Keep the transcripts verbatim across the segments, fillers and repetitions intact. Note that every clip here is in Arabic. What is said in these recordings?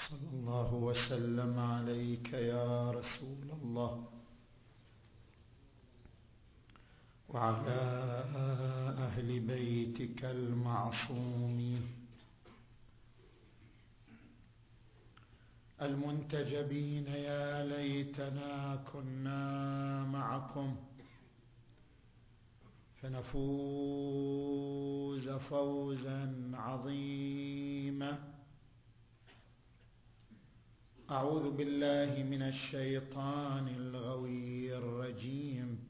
صلى الله وسلم عليك يا رسول الله وعلى أهل بيتك المعصومين المنتجبين. يا ليتنا كنا معكم فنفوز فوزا عظيما. أعوذ بالله من الشيطان الغوي الرجيم.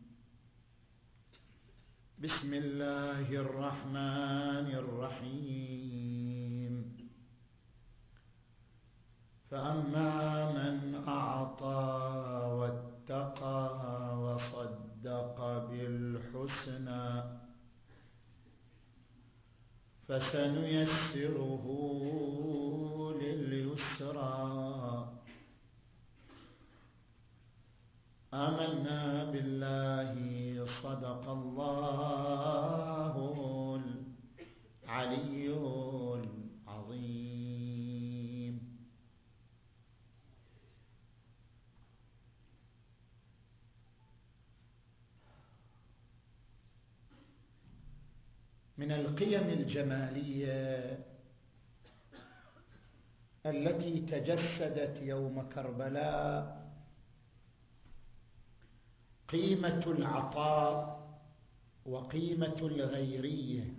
بسم الله الرحمن الرحيم. فأما من أعطى واتقى وصدق بالحسنى فسنيسره لليسرى. آمنا بالله صدق الله العلي العظيم. من القيم الجمالية التي تجسدت يوم كربلاء قيمة العطاء وقيمة الغيرية،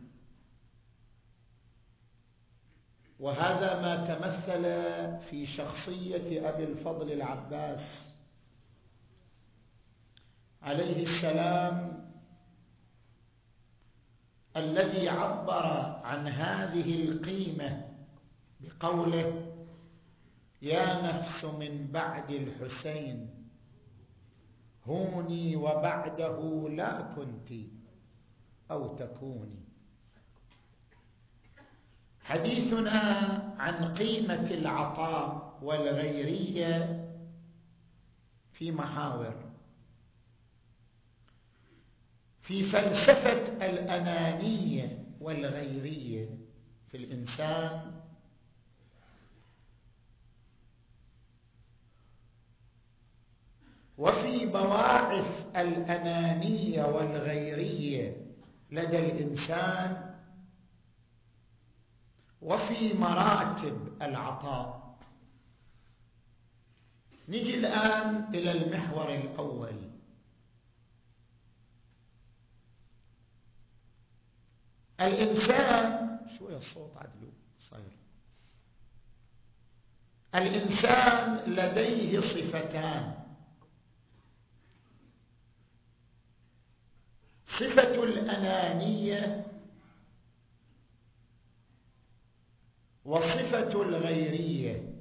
وهذا ما تمثل في شخصية أبي الفضل العباس عليه السلام، الذي عبر عن هذه القيمة بقوله: يا نفس من بعد الحسين هوني وبعده لا كنت أو تكوني. حديثنا عن قيمة العطاء والغيرية في محاور: في فلسفة الأنانية والغيرية في الإنسان، وفي بواعث الأنانية والغيرية لدى الإنسان، وفي مراتب العطاء. نجي الآن إلى المحور الأول. الإنسان شوية الصوت عدلو صاير. الإنسان لديه صفتان: صفة الأنانية وصفة الغيرية.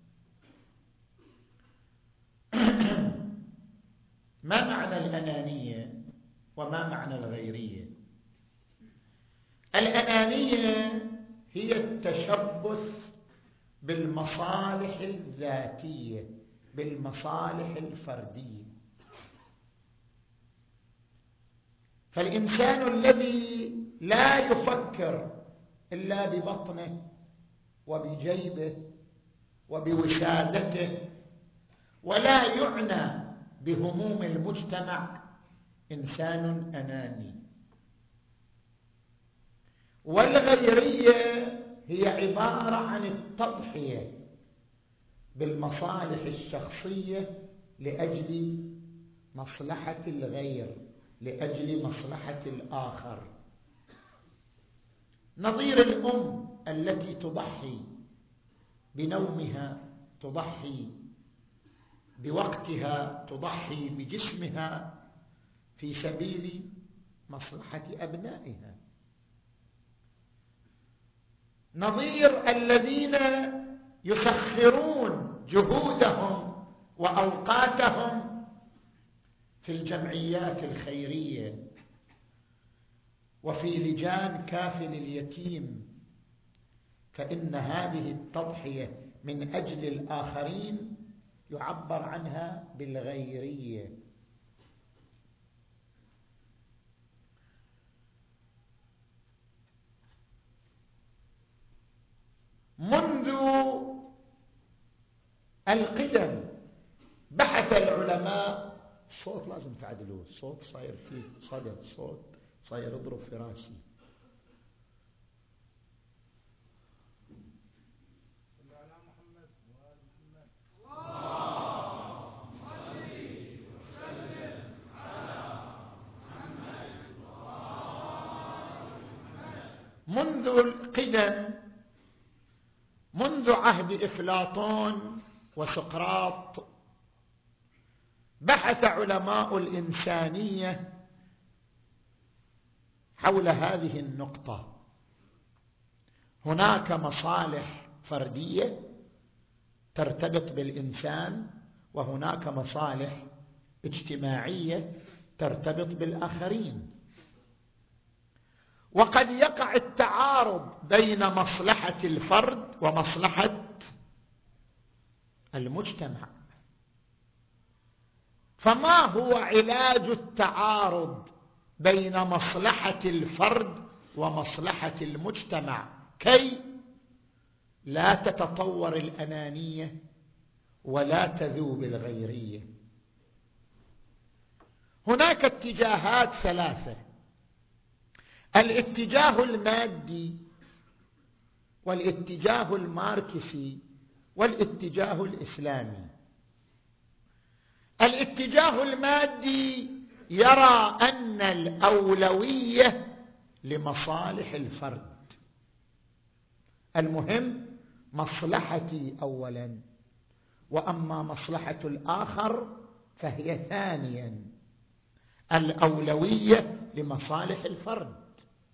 ما معنى الأنانية وما معنى الغيرية؟ الأنانية هي التشبث بالمصالح الذاتية، بالمصالح الفردية. فالإنسان الذي لا يفكر إلا ببطنه وبجيبه وبوسادته ولا يعنى بهموم المجتمع إنسان أناني. والغيرية هي عبارة عن التضحية بالمصالح الشخصية لأجل مصلحة الغير، لأجل مصلحة الآخر. نظير الأم التي تضحي بنومها، تضحي بوقتها، تضحي بجسمها في سبيل مصلحة أبنائها. نظير الذين يسخرون جهودهم وأوقاتهم في الجمعيات الخيرية وفي لجان كافل اليتيم، فإن هذه التضحية من أجل الآخرين يعبر عنها بالغيرية. منذ القدم بحث العلماء. الصوت لازم تعدلوه، الصوت صاير فيه صدى، الصوت صاير يضرب في راسي. منذ القدم، منذ عهد أفلاطون وسقراط، بحث علماء الإنسانية حول هذه النقطة. هناك مصالح فردية ترتبط بالإنسان، وهناك مصالح اجتماعية ترتبط بالآخرين، وقد يقع التعارض بين مصلحة الفرد ومصلحة المجتمع. فما هو علاج التعارض بين مصلحة الفرد ومصلحة المجتمع كي لا تتطور الأنانية ولا تذوب الغيرية؟ هناك اتجاهات ثلاثة: الاتجاه المادي، والاتجاه الماركسي، والاتجاه الإسلامي. الاتجاه المادي يرى أن الأولوية لمصالح الفرد، المهم مصلحتي أولا، وأما مصلحة الآخر فهي ثانيا. الأولوية لمصالح الفرد.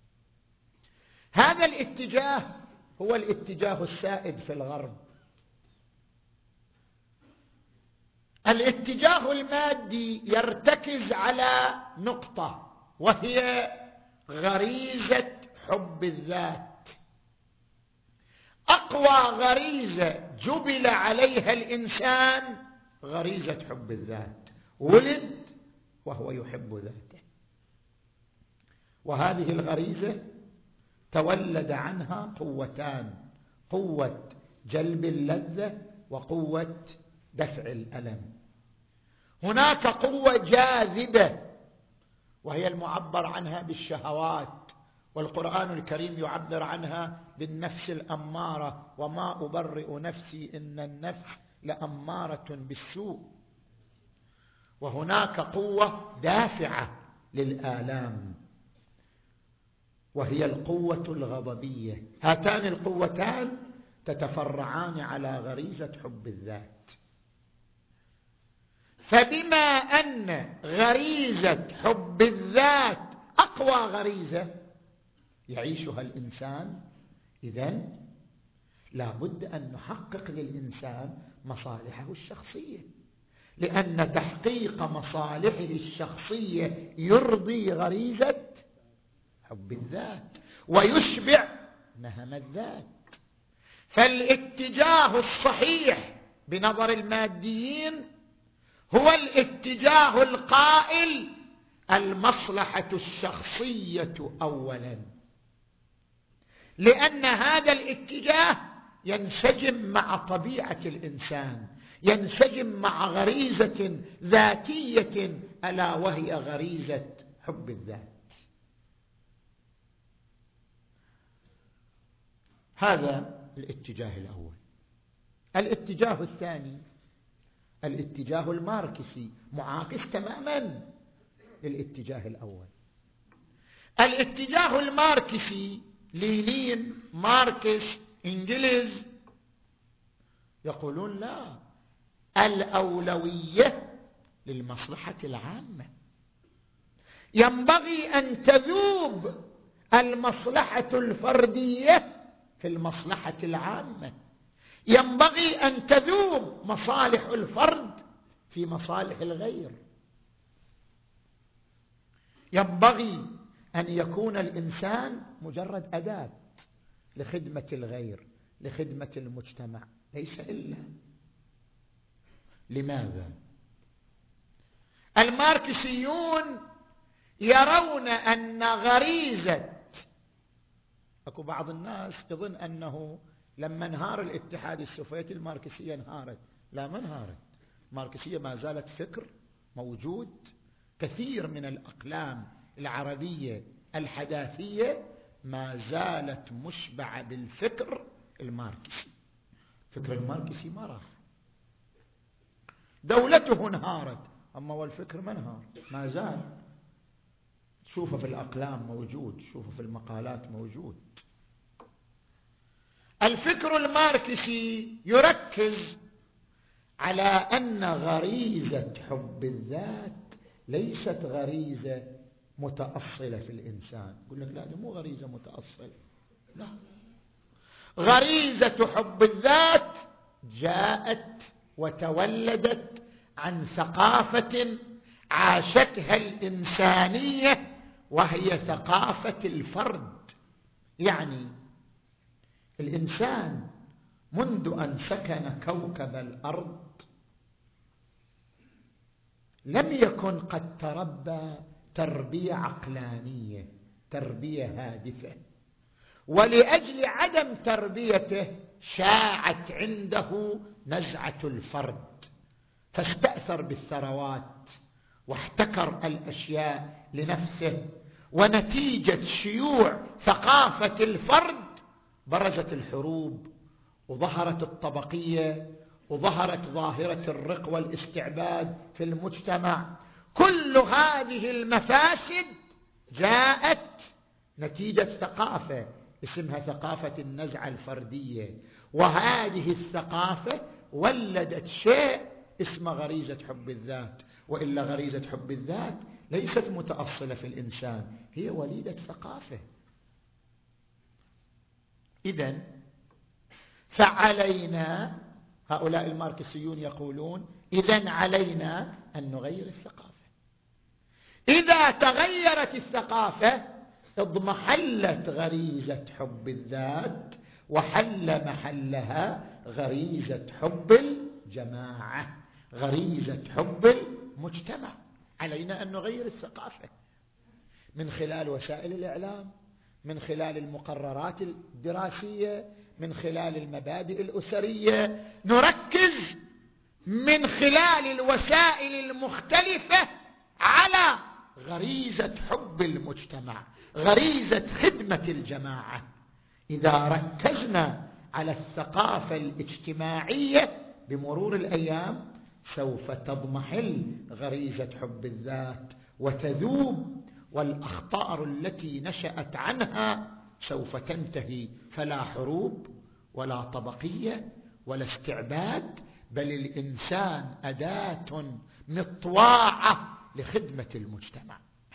هذا الاتجاه هو الاتجاه السائد في الغرب. الاتجاه المادي يرتكز على نقطة، وهي غريزة حب الذات. أقوى غريزة جبل عليها الإنسان غريزة حب الذات، ولد وهو يحب ذاته، وهذه الغريزة تولد عنها قوتان: قوة جلب اللذة وقوة دفع الألم. هناك قوة جاذبة وهي المعبر عنها بالشهوات، والقرآن الكريم يعبر عنها بالنفس الأمارة: وما أبرئ نفسي إن النفس لأمارة بالسوء. وهناك قوة دافعة للآلام وهي القوة الغضبية. هاتان القوتان تتفرعان على غريزة حب الذات. فبما أن غريزة حب الذات أقوى غريزة يعيشها الإنسان، إذن لا بد أن نحقق للإنسان مصالحه الشخصية، لأن تحقيق مصالحه الشخصية يرضي غريزة حب الذات ويشبع نهم الذات. فالاتجاه الصحيح بنظر الماديين هو الاتجاه القائل: المصلحة الشخصية أولا، لأن هذا الاتجاه ينسجم مع طبيعة الإنسان، ينسجم مع غريزة ذاتية ألا وهي غريزة حب الذات. هذا الاتجاه الأول. الاتجاه الثاني الاتجاه الماركسي، معاكس تماما للاتجاه الأول. الاتجاه الماركسي لينين، ماركس، إنجلز يقولون لا، الأولوية للمصلحة العامة. ينبغي أن تذوب المصلحة الفردية في المصلحة العامة، ينبغي أن تذوب مصالح الفرد في مصالح الغير. ينبغي أن يكون الإنسان مجرد أداة لخدمة الغير، لخدمة المجتمع، ليس إلا. لماذا؟ الماركسيون يرون أن غريزة، أكو بعض الناس يظن أنه لما انهار الاتحاد السوفيتي الماركسية انهارت. لا، ما انهارت. الماركسية ما زالت فكر موجود. كثير من الأقلام العربية الحداثية ما زالت مشبعة بالفكر الماركسي. الفكر الماركسي ما راح، دولته انهارت، أما والفكر ما انهار، ما زال. شوفه في الأقلام موجود، شوفه في المقالات موجود. الفكر الماركسي يركز على أن غريزة حب الذات ليست غريزة متأصلة في الإنسان. يقول لك لا، دي مو غريزة متأصلة، لا، غريزة حب الذات جاءت وتولدت عن ثقافة عاشتها الإنسانية، وهي ثقافة الفرد. يعني الإنسان منذ أن سكن كوكب الأرض لم يكن قد تربى تربية عقلانية، تربية هادفة، ولأجل عدم تربيته شاعت عنده نزعة الفرد، فاستأثر بالثروات واحتكر الأشياء لنفسه. ونتيجة شيوع ثقافة الفرد برزت الحروب، وظهرت الطبقية، وظهرت ظاهرة الرق والاستعباد في المجتمع. كل هذه المفاسد جاءت نتيجة ثقافة اسمها ثقافة النزعة الفردية، وهذه الثقافة ولدت شيء اسمه غريزة حب الذات. وإلا غريزة حب الذات ليست متأصلة في الإنسان، هي وليدة ثقافة. إذن فعلينا، هؤلاء الماركسيون يقولون إذن علينا أن نغير الثقافة. إذا تغيرت الثقافة اضمحلت غريزة حب الذات، وحل محلها غريزة حب الجماعة، غريزة حب المجتمع. علينا أن نغير الثقافة من خلال وسائل الإعلام، من خلال المقررات الدراسية، من خلال المبادئ الأسرية. نركز من خلال الوسائل المختلفة على غريزة حب المجتمع، غريزة خدمة الجماعة. إذا ركزنا على الثقافة الاجتماعية بمرور الأيام سوف تضمحل غريزة حب الذات وتذوب، والأخطار التي نشأت عنها سوف تنتهي. فلا حروب ولا طبقية ولا استعباد، بل الإنسان أداة مطواعة لخدمة المجتمع.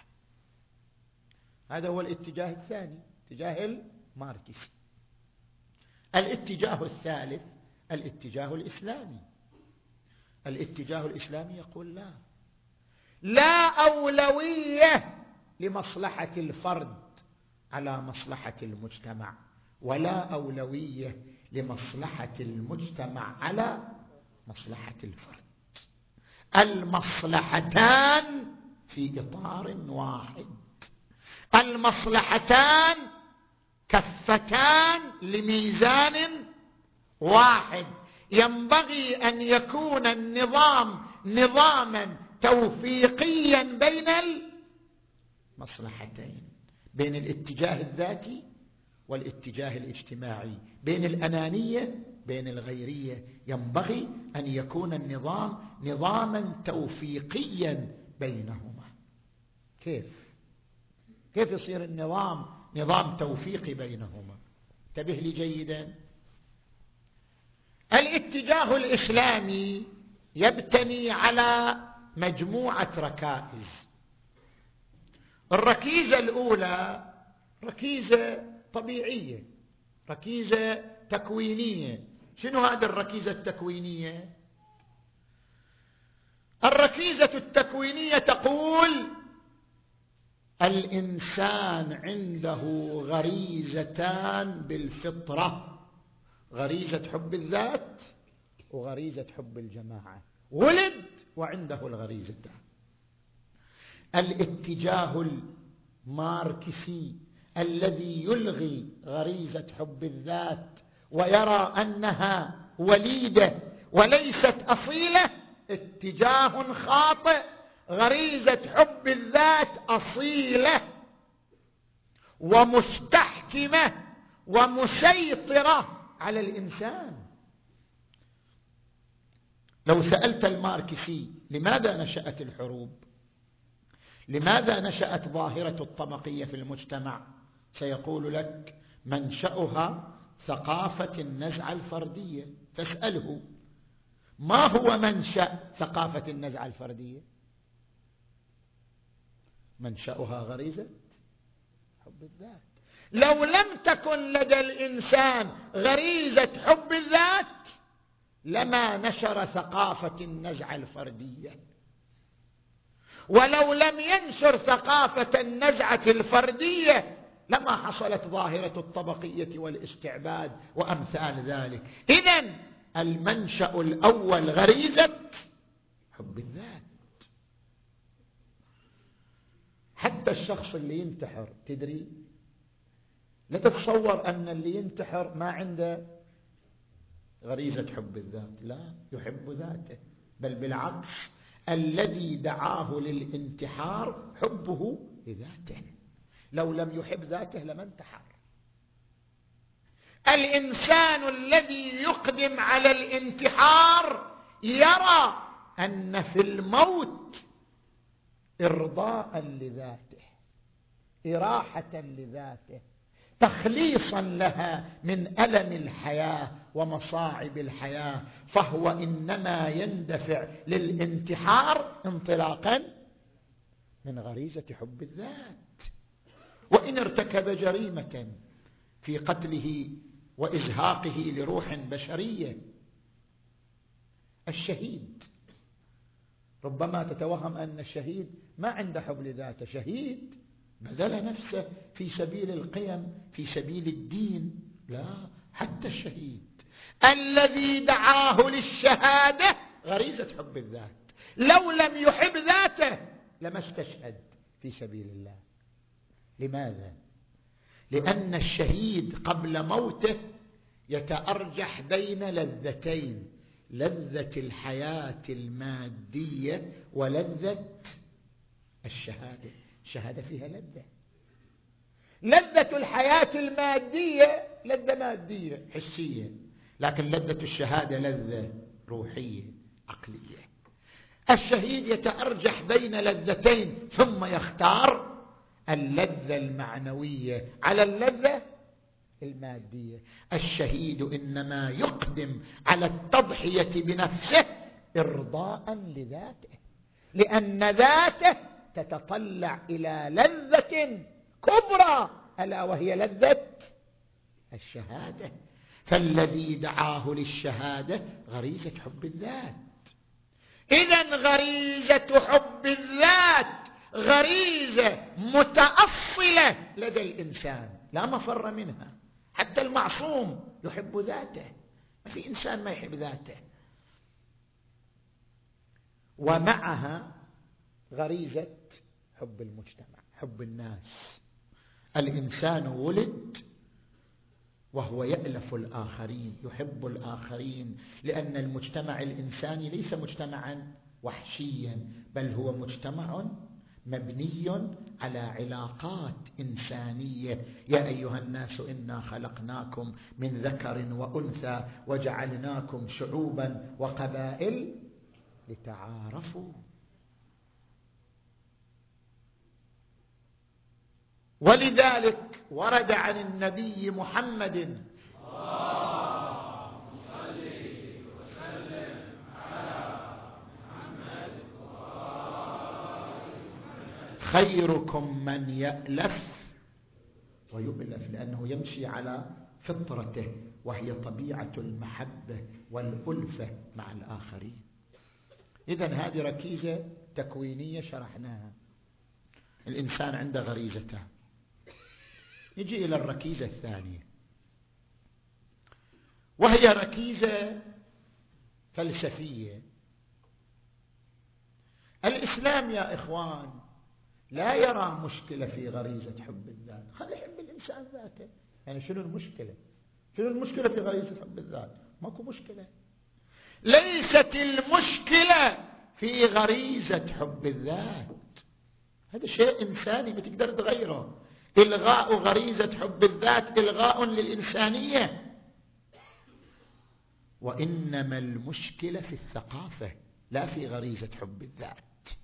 هذا هو الاتجاه الثاني، اتجاه الماركسي. الاتجاه الثالث الاتجاه الإسلامي. الاتجاه الإسلامي يقول لا، لا أولوية لمصلحة الفرد على مصلحة المجتمع، ولا أولوية لمصلحة المجتمع على مصلحة الفرد. المصلحتان في إطار واحد، المصلحتان كفتان لميزان واحد. ينبغي أن يكون النظام نظاما توفيقيا بين المصلحتين، بين الاتجاه الذاتي والاتجاه الاجتماعي، بين الأنانية بين الغيرية. ينبغي أن يكون النظام نظاما توفيقيا بينهما. كيف؟ كيف يصير النظام نظام توفيقي بينهما؟ انتبه لي جيدا. الاتجاه الإسلامي يبتني على مجموعة ركائز. الركيزة الأولى ركيزة طبيعية، ركيزة تكوينية. شنو هذه الركيزة التكوينية؟ الركيزة التكوينية تقول الإنسان عنده غريزتان بالفطرة، غريزة حب الذات وغريزة حب الجماعة. ولد وعنده الغريزتان. الاتجاه الماركسي الذي يلغي غريزة حب الذات ويرى أنها وليدة وليست أصيلة اتجاه خاطئ. غريزة حب الذات أصيلة ومستحكمة ومسيطرة على الإنسان. لو سألت الماركسي لماذا نشأت الحروب، لماذا نشأت ظاهرة الطبقية في المجتمع، سيقول لك منشأها ثقافة النزعة الفردية. فاسأله ما هو منشأ ثقافة النزعة الفردية؟ منشأها غريزة حب الذات. لو لم تكن لدى الإنسان غريزة حب الذات لما نشر ثقافة النزعة الفردية، ولو لم ينشر ثقافة النزعة الفردية لما حصلت ظاهرة الطبقية والاستعباد وأمثال ذلك. إذن المنشأ الأول غريزة حب الذات. حتى الشخص اللي ينتحر، تدري، لا تتصور أن اللي ينتحر ما عنده غريزة حب الذات، لا، يحب ذاته، بل بالعكس الذي دعاه للانتحار حبه لذاته. لو لم يحب ذاته لما انتحر. الإنسان الذي يقدم على الانتحار يرى أن في الموت إرضاء لذاته، إراحة لذاته، تخليصا لها من ألم الحياة ومصاعب الحياة، فهو إنما يندفع للانتحار انطلاقا من غريزة حب الذات. وإن ارتكب جريمة في قتله وإزهاقه لروح بشرية. الشهيد ربما تتوهم أن الشهيد ما عنده حب لذاته، شهيد بذل نفسه في سبيل القيم، في سبيل الدين. لا، حتى الشهيد الذي دعاه للشهادة غريزة حب الذات. لو لم يحب ذاته لما استشهد في سبيل الله. لماذا؟ لأن الشهيد قبل موته يتأرجح بين لذتين: لذة الحياة المادية ولذة الشهادة. الشهادة فيها لذة. لذة الحياة المادية لذة مادية حسية، لكن لذة الشهادة لذة روحية عقلية. الشهيد يتأرجح بين لذتين ثم يختار اللذة المعنوية على اللذة المادية. الشهيد إنما يقدم على التضحية بنفسه إرضاء لذاته، لأن ذاته تتطلع إلى لذة كبرى ألا وهي لذة الشهادة. فالذي دعاه للشهادة غريزة حب الذات. إذن غريزة حب الذات غريزة متأصلة لدى الإنسان لا مفر منها. حتى المعصوم يحب ذاته، ما في إنسان ما يحب ذاته. ومعها غريزة حب المجتمع، حب الناس. الإنسان ولد وهو يألف الآخرين، يحب الآخرين، لأن المجتمع الإنساني ليس مجتمعا وحشيا، بل هو مجتمع مبني على علاقات إنسانية. يا أيها الناس إنا خلقناكم من ذكر وأنثى وجعلناكم شعوبا وقبائل لتعارفوا. ولذلك ورد عن النبي محمد اللهم صل وسلم على محمد خيركم من يألف ويؤلف، لأنه يمشي على فطرته وهي طبيعة المحبة والألفة مع الآخرين. إذن هذه ركيزة تكوينية شرحناها. الإنسان عنده غريزتان. نجي إلى الركيزة الثانية، وهي ركيزة فلسفية. الإسلام يا إخوان لا يرى مشكلة في غريزة حب الذات. خلي يحب الإنسان ذاته، يعني شنو المشكلة؟ شنو المشكلة في غريزة حب الذات؟ ماكو مشكلة. ليست المشكلة في غريزة حب الذات، هذا شيء إنساني ما تقدر تغيره. إلغاء غريزة حب الذات إلغاء للإنسانية. وإنما المشكلة في الثقافة لا في غريزة حب الذات.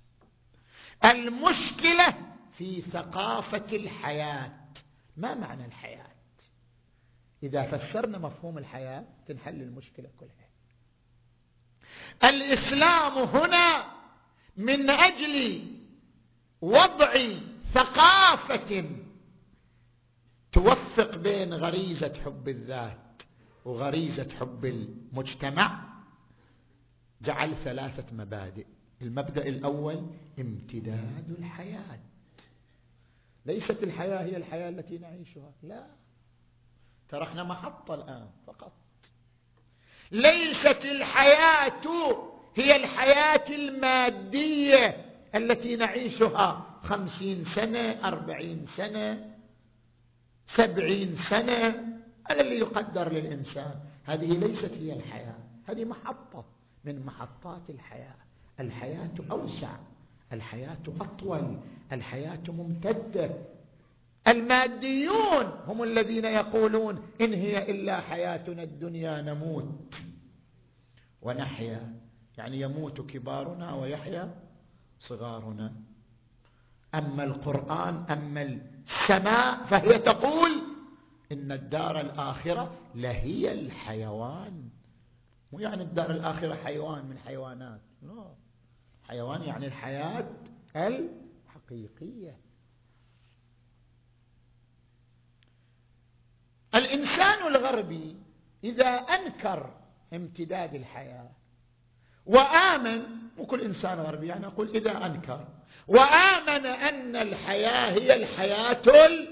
المشكلة في ثقافة الحياة. ما معنى الحياة؟ إذا فسرنا مفهوم الحياة تنحل المشكلة كلها. الإسلام هنا من أجل وضع ثقافة توفق بين غريزة حب الذات وغريزة حب المجتمع جعل ثلاثة مبادئ. المبدأ الأول امتداد الحياة. ليست الحياة هي الحياة التي نعيشها، لا، ترى احنا محطة الآن فقط. ليست الحياة هي الحياة المادية التي نعيشها خمسين سنة، أربعين سنة، سبعين سنة، الذي يقدر للإنسان. هذه ليست هي الحياة، هذه محطة من محطات الحياة. الحياة أوسع، الحياة أطول، الحياة ممتدة. الماديون هم الذين يقولون إن هي إلا حياتنا الدنيا نموت ونحيا، يعني يموت كبارنا ويحيا صغارنا. أما القرآن، أما السماء فهي تقول إن الدار الآخرة لهي الحيوان. مو يعني الدار الآخرة حيوان من حيوانات، لا، حيوان يعني الحياة الحقيقية. الإنسان الغربي إذا أنكر امتداد الحياة وآمن، وكل إنسان غربي يعني أقول إذا أنكر وآمن أن الحياة هي الحياة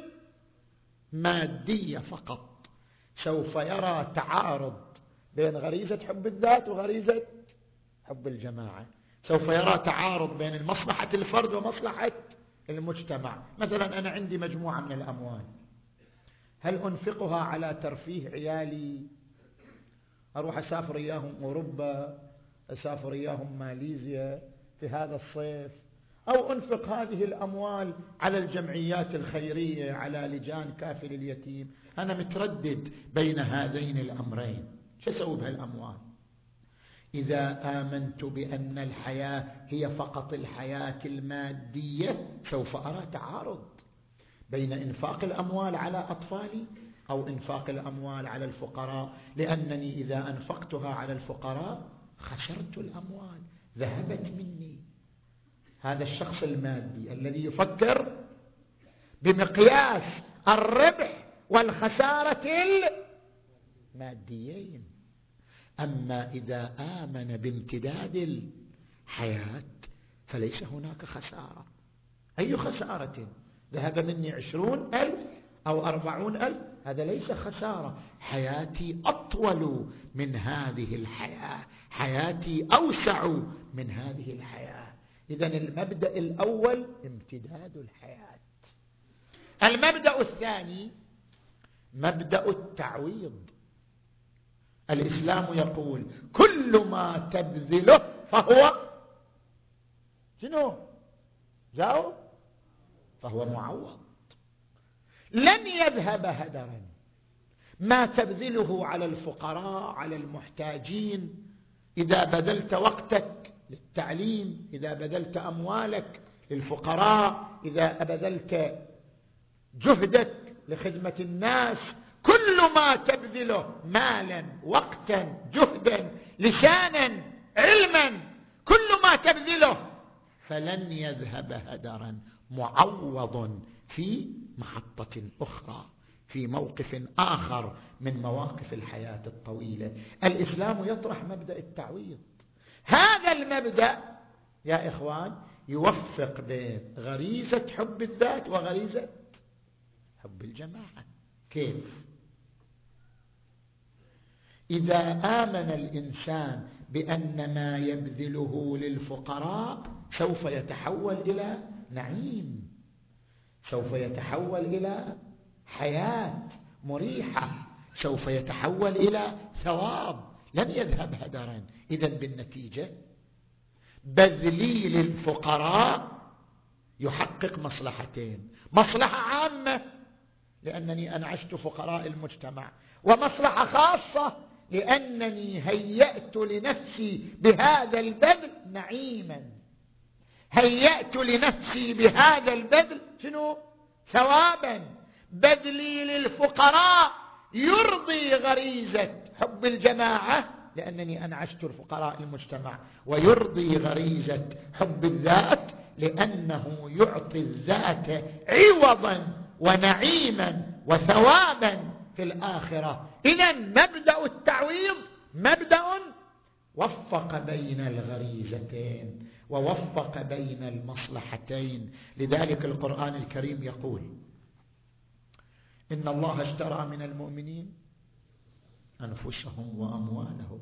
المادية فقط، سوف يرى تعارض بين غريزة حب الذات وغريزة حب الجماعة. سوف يرى تعارض بين مصلحة الفرد ومصلحة المجتمع. مثلا أنا عندي مجموعة من الأموال، هل أنفقها على ترفيه عيالي، أروح أسافر إياهم أوروبا، أسافر إياهم ماليزيا في هذا الصيف، أو أنفق هذه الأموال على الجمعيات الخيرية، على لجان كافل اليتيم؟ أنا متردد بين هذين الأمرين، شو أسوي بهالأموال؟ إذا آمنت بأن الحياة هي فقط الحياة المادية سوف أرى تعارض بين إنفاق الأموال على أطفالي أو إنفاق الأموال على الفقراء، لأنني إذا أنفقتها على الفقراء خسرت الأموال، ذهبت مني. هذا الشخص المادي الذي يفكر بمقياس الربح والخسارة الماديين. أما إذا آمن بامتداد الحياة فليس هناك خسارة. أي خسارة؟ ذهب مني عشرون ألف أو أربعون ألف، هذا ليس خسارة. حياتي أطول من هذه الحياة، حياتي أوسع من هذه الحياة. إذن المبدأ الأول امتداد الحياة. المبدأ الثاني مبدأ التعويض. الإسلام يقول كل ما تبذله فهو شنو؟ جاوب. فهو معوض، لن يذهب هدرا. ما تبذله على الفقراء، على المحتاجين، إذا بذلت وقتك للتعليم، إذا بذلت أموالك للفقراء، إذا بذلت جهدك لخدمة الناس، كل ما تبذله مالا، وقتا، جهدا، لسانا، علما، كل ما تبذله فلن يذهب هدرا، معوض في محطة أخرى، في موقف آخر من مواقف الحياة الطويلة. الإسلام يطرح مبدأ التعويض. هذا المبدأ يا إخوان يوفق بين غريزة حب الذات وغريزة حب الجماعة. كيف؟ إذا آمن الإنسان بأن ما يبذله للفقراء سوف يتحول إلى نعيم، سوف يتحول إلى حياة مريحة، سوف يتحول إلى ثواب، لن يذهب هدرا. إذن بالنتيجة بذلي للفقراء يحقق مصلحتين: مصلحة عامة لأنني أنعشت فقراء المجتمع، ومصلحة خاصة لأنني هيأت لنفسي بهذا البذل نعيما، هيأت لنفسي بهذا البذل شنو؟ ثوابا. بذلي للفقراء يرضي غريزة حب الجماعة لأنني أنعشت الفقراء المجتمع، ويرضي غريزة حب الذات لأنه يعطي الذات عوضا ونعيما وثوابا في الآخرة. إذن مبدأ التعويض مبدأ وفق بين الغريزتين ووفق بين المصلحتين. لذلك القرآن الكريم يقول: إن الله اشترى من المؤمنين أنفسهم وأموالهم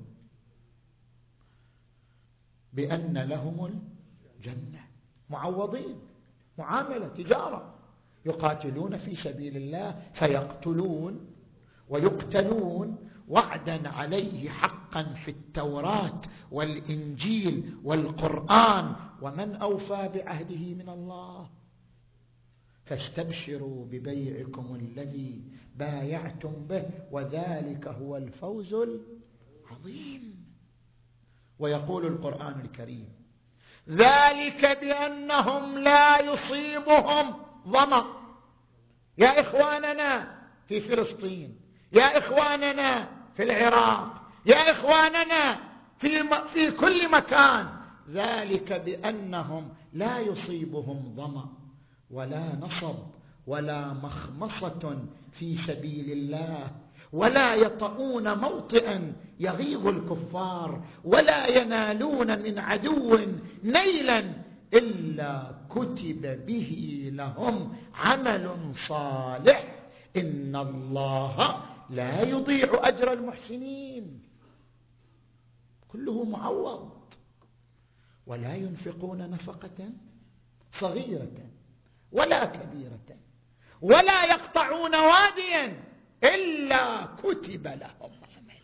بأن لهم الجنة، معوضين، معاملة، تجارة، يقاتلون في سبيل الله فيقتلون ويقتلون وعدا عليه حقا في التوراة والإنجيل والقرآن، ومن أوفى بعهده من الله، فاستبشروا ببيعكم الذي بايعتم به وذلك هو الفوز العظيم. ويقول القرآن الكريم: ذلك بأنهم لا يصيبهم ظمأ. يا إخواننا في فلسطين، يا إخواننا في العراق، يا إخواننا في, في كل مكان، ذلك بأنهم لا يصيبهم ظمأ ولا نصب ولا مخمصة في سبيل الله، ولا يطؤون موطئا يغيظ الكفار، ولا ينالون من عدو نيلا إلا كتب به لهم عمل صالح إن الله لا يضيع أجر المحسنين. كله معوض. ولا ينفقون نفقة صغيرة ولا كبيرة ولا يقطعون واديا إلا كتب لهم عمل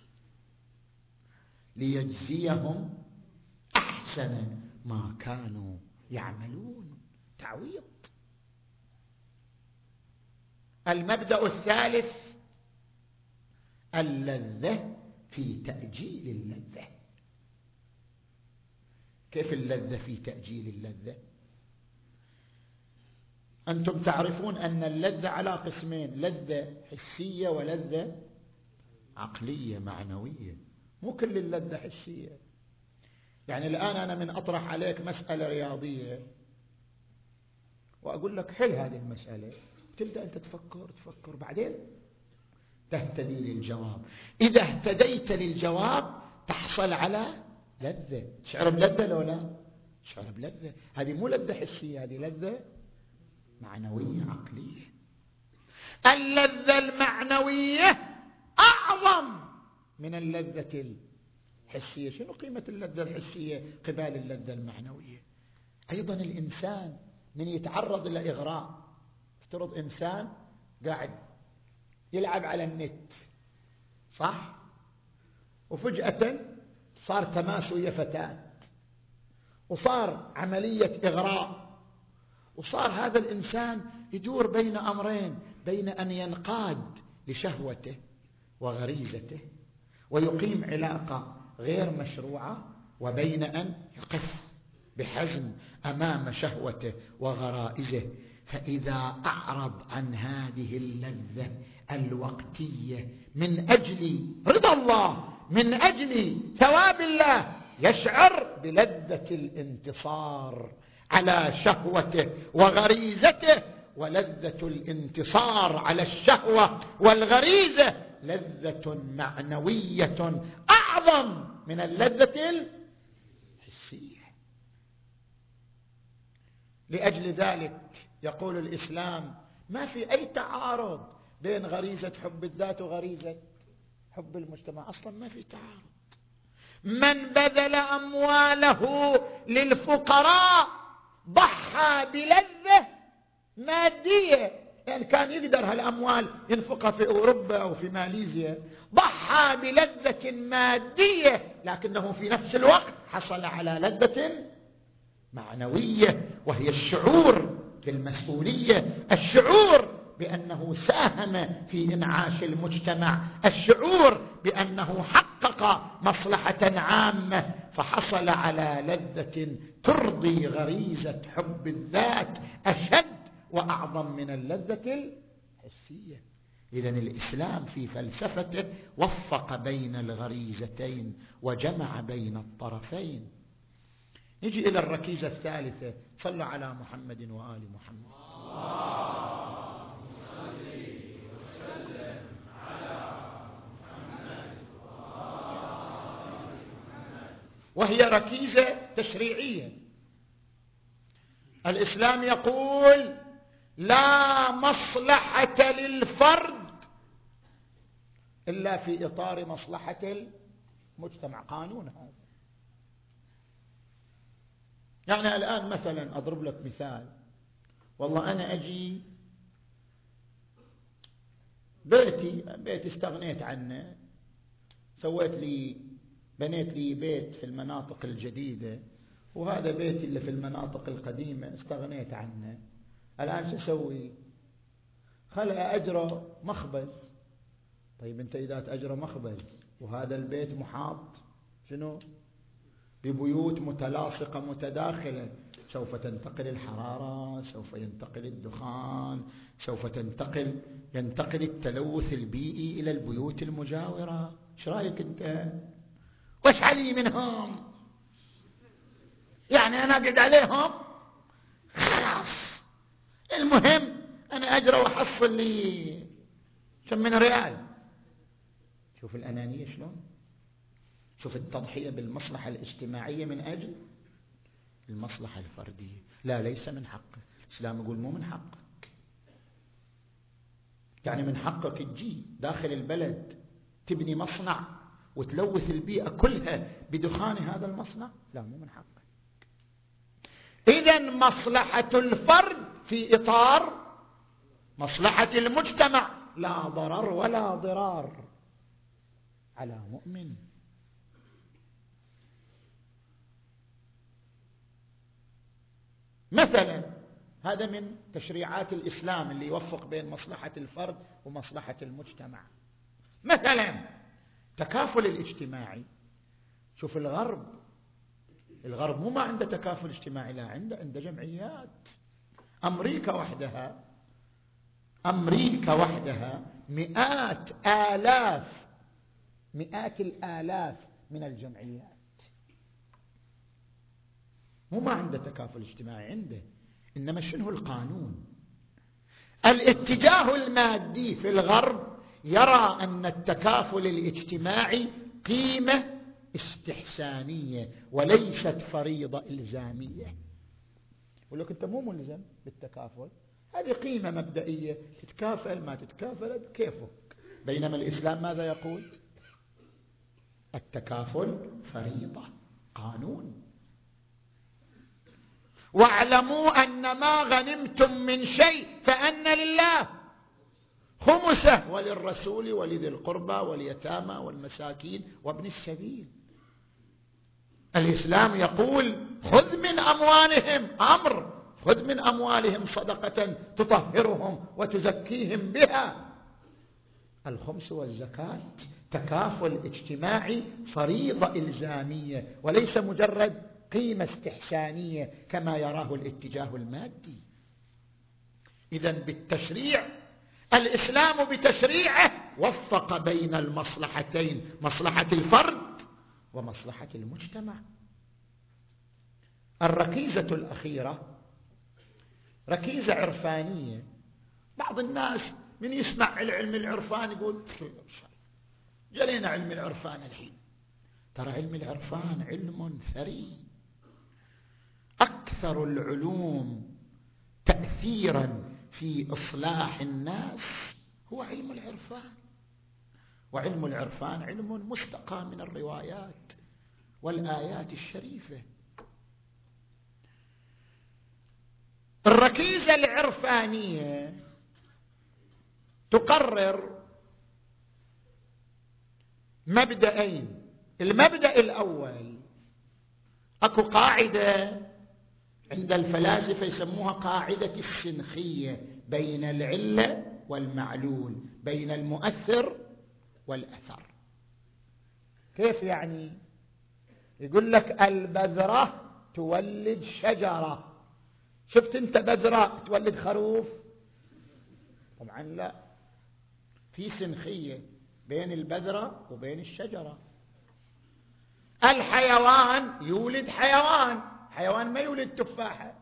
ليجزيهم أحسن ما كانوا يعملون. تعويض. المبدأ الثالث: اللذة في تأجيل اللذة. كيف اللذة في تأجيل اللذة؟ أنتم تعرفون أن اللذة على قسمين: لذة حسية ولذة عقلية معنوية. مو كل اللذة حسية. يعني الآن أنا من أطرح عليك مسألة رياضية وأقول لك حل هذه المسألة، تبدأ أنت تفكر تفكر بعدين تهتدي للجواب. إذا اهتديت للجواب تحصل على لذة. تشعر بلذة لو لا؟ تشعر بلذة. هذه مو لذة حسية، هذه لذة معنوية عقلية. اللذة المعنوية أعظم من اللذة الحسية. شنو قيمة اللذة الحسية قبال اللذة المعنوية؟ أيضا الإنسان من يتعرض إلى إغراء، افترض إنسان قاعد يلعب على النت، صح؟ وفجأة صار تماس ويا فتاة، وصار عملية إغراء، وصار هذا الإنسان يدور بين أمرين: بين أن ينقاد لشهوته وغريزته ويقيم علاقة غير مشروعة، وبين أن يقف بحزم أمام شهوته وغرائزه. فإذا أعرض عن هذه اللذة الوقتية من أجل رضا الله، من أجل ثواب الله، يشعر بلذة الانتصار على شهوته وغريزته. ولذة الانتصار على الشهوة والغريزة لذة معنوية أعظم من اللذة الحسية. لأجل ذلك يقول الإسلام: ما في أي تعارض بين غريزة حب الذات وغريزة حب المجتمع. أصلا ما في تعارض. من بذل أمواله للفقراء ضحى بلذة مادية يعني كان يقدر هالأموال ينفقها في أوروبا أو في ماليزيا، ضحى بلذة مادية لكنه في نفس الوقت حصل على لذة معنوية، وهي الشعور بالمسؤولية، الشعور بأنه ساهم في إنعاش المجتمع، الشعور بأنه حقق مصلحة عامة، فحصل على لذة ترضي غريزة حب الذات أشد وأعظم من اللذة الحسية. إذن الإسلام في فلسفته وفق بين الغريزتين وجمع بين الطرفين. نجي إلى الركيزة الثالثة، صلوا على محمد وآل محمد. وهي ركيزة تشريعية. الإسلام يقول لا مصلحة للفرد إلا في إطار مصلحة المجتمع. قانون هذا. يعني الآن مثلا أضرب لك مثال، والله أنا أجي بيتي بيتي استغنيت عنه، سويت لي بنيت لي بيت في المناطق الجديدة، وهذا بيتي اللي في المناطق القديمة استغنيت عنه. الآن شو أسوي؟ خلق أجره مخبز. طيب أنت إذا تأجره مخبز وهذا البيت محاط شنو؟ ببيوت متلاصقة متداخلة، سوف تنتقل الحرارة، سوف ينتقل الدخان، سوف تنتقل ينتقل التلوث البيئي إلى البيوت المجاورة. ايش رأيك أنت؟ وش علي منهم؟ يعني أنا أقعد عليهم خلاص، المهم أنا أجرى وأحصل لي كم من ريال. شوف الأنانية شلون، شوف التضحية بالمصلحة الاجتماعية من أجل المصلحة الفردية. لا، ليس من حقك. الإسلام يقول مو من حقك. يعني من حقك تجي داخل البلد تبني مصنع وتلوث البيئة كلها بدخان هذا المصنع؟ لا، مو من حقك. إذن مصلحة الفرد في إطار مصلحة المجتمع، لا ضرر ولا ضرار على مؤمن. مثلا هذا من تشريعات الإسلام اللي يوفق بين مصلحة الفرد ومصلحة المجتمع. مثلا تكافل الاجتماعي. شوف الغرب الغرب مو ما عنده تكافل اجتماعي، لا، عنده عنده جمعيات. أمريكا وحدها أمريكا وحدها مئات آلاف مئات الآلاف من الجمعيات. مو ما عنده تكافل اجتماعي، عنده، إنما شنو القانون؟ الاتجاه المادي في الغرب يرى أن التكافل الاجتماعي قيمة استحسانية وليست فريضة إلزامية. يقول لك أنت مو ملزم بالتكافل، هذه قيمة مبدئية، تتكافل ما تتكافل كيفك. بينما الإسلام ماذا يقول؟ التكافل فريضة، قانون. واعلموا أن ما غنمتم من شيء فأن لله خمسه وللرسول ولذي القربى واليتامى والمساكين وابن السبيل. الإسلام يقول خذ من أموالهم، أمر، خذ من أموالهم صدقة تطهرهم وتزكيهم بها. الخمس والزكاة تكافل اجتماعي، فريضة إلزامية وليس مجرد قيمة استحسانية كما يراه الاتجاه المادي. إذن بالتشريع، الإسلام بتشريعه وفق بين المصلحتين، مصلحة الفرد ومصلحة المجتمع. الركيزة الأخيرة ركيزة عرفانية. بعض الناس من يسمع العلم العرفان يقول جلينا علم العرفان الحين. ترى علم العرفان علم ثري، أكثر العلوم تأثيرا في إصلاح الناس هو علم العرفان. وعلم العرفان علم مستقى من الروايات والآيات الشريفة. الركيزة العرفانية تقرر مبدأين. المبدأ الأول، أكو قاعدة عند الفلاسفة يسموها قاعدة السنخية بين العلة والمعلول، بين المؤثر والأثر. كيف يعني؟ يقول لك البذرة تولد شجرة. شفت انت بذرة تولد خروف؟ طبعا لا، في سنخية بين البذرة وبين الشجرة. الحيوان يولد حيوان، حيوان ما يولد تفاحة.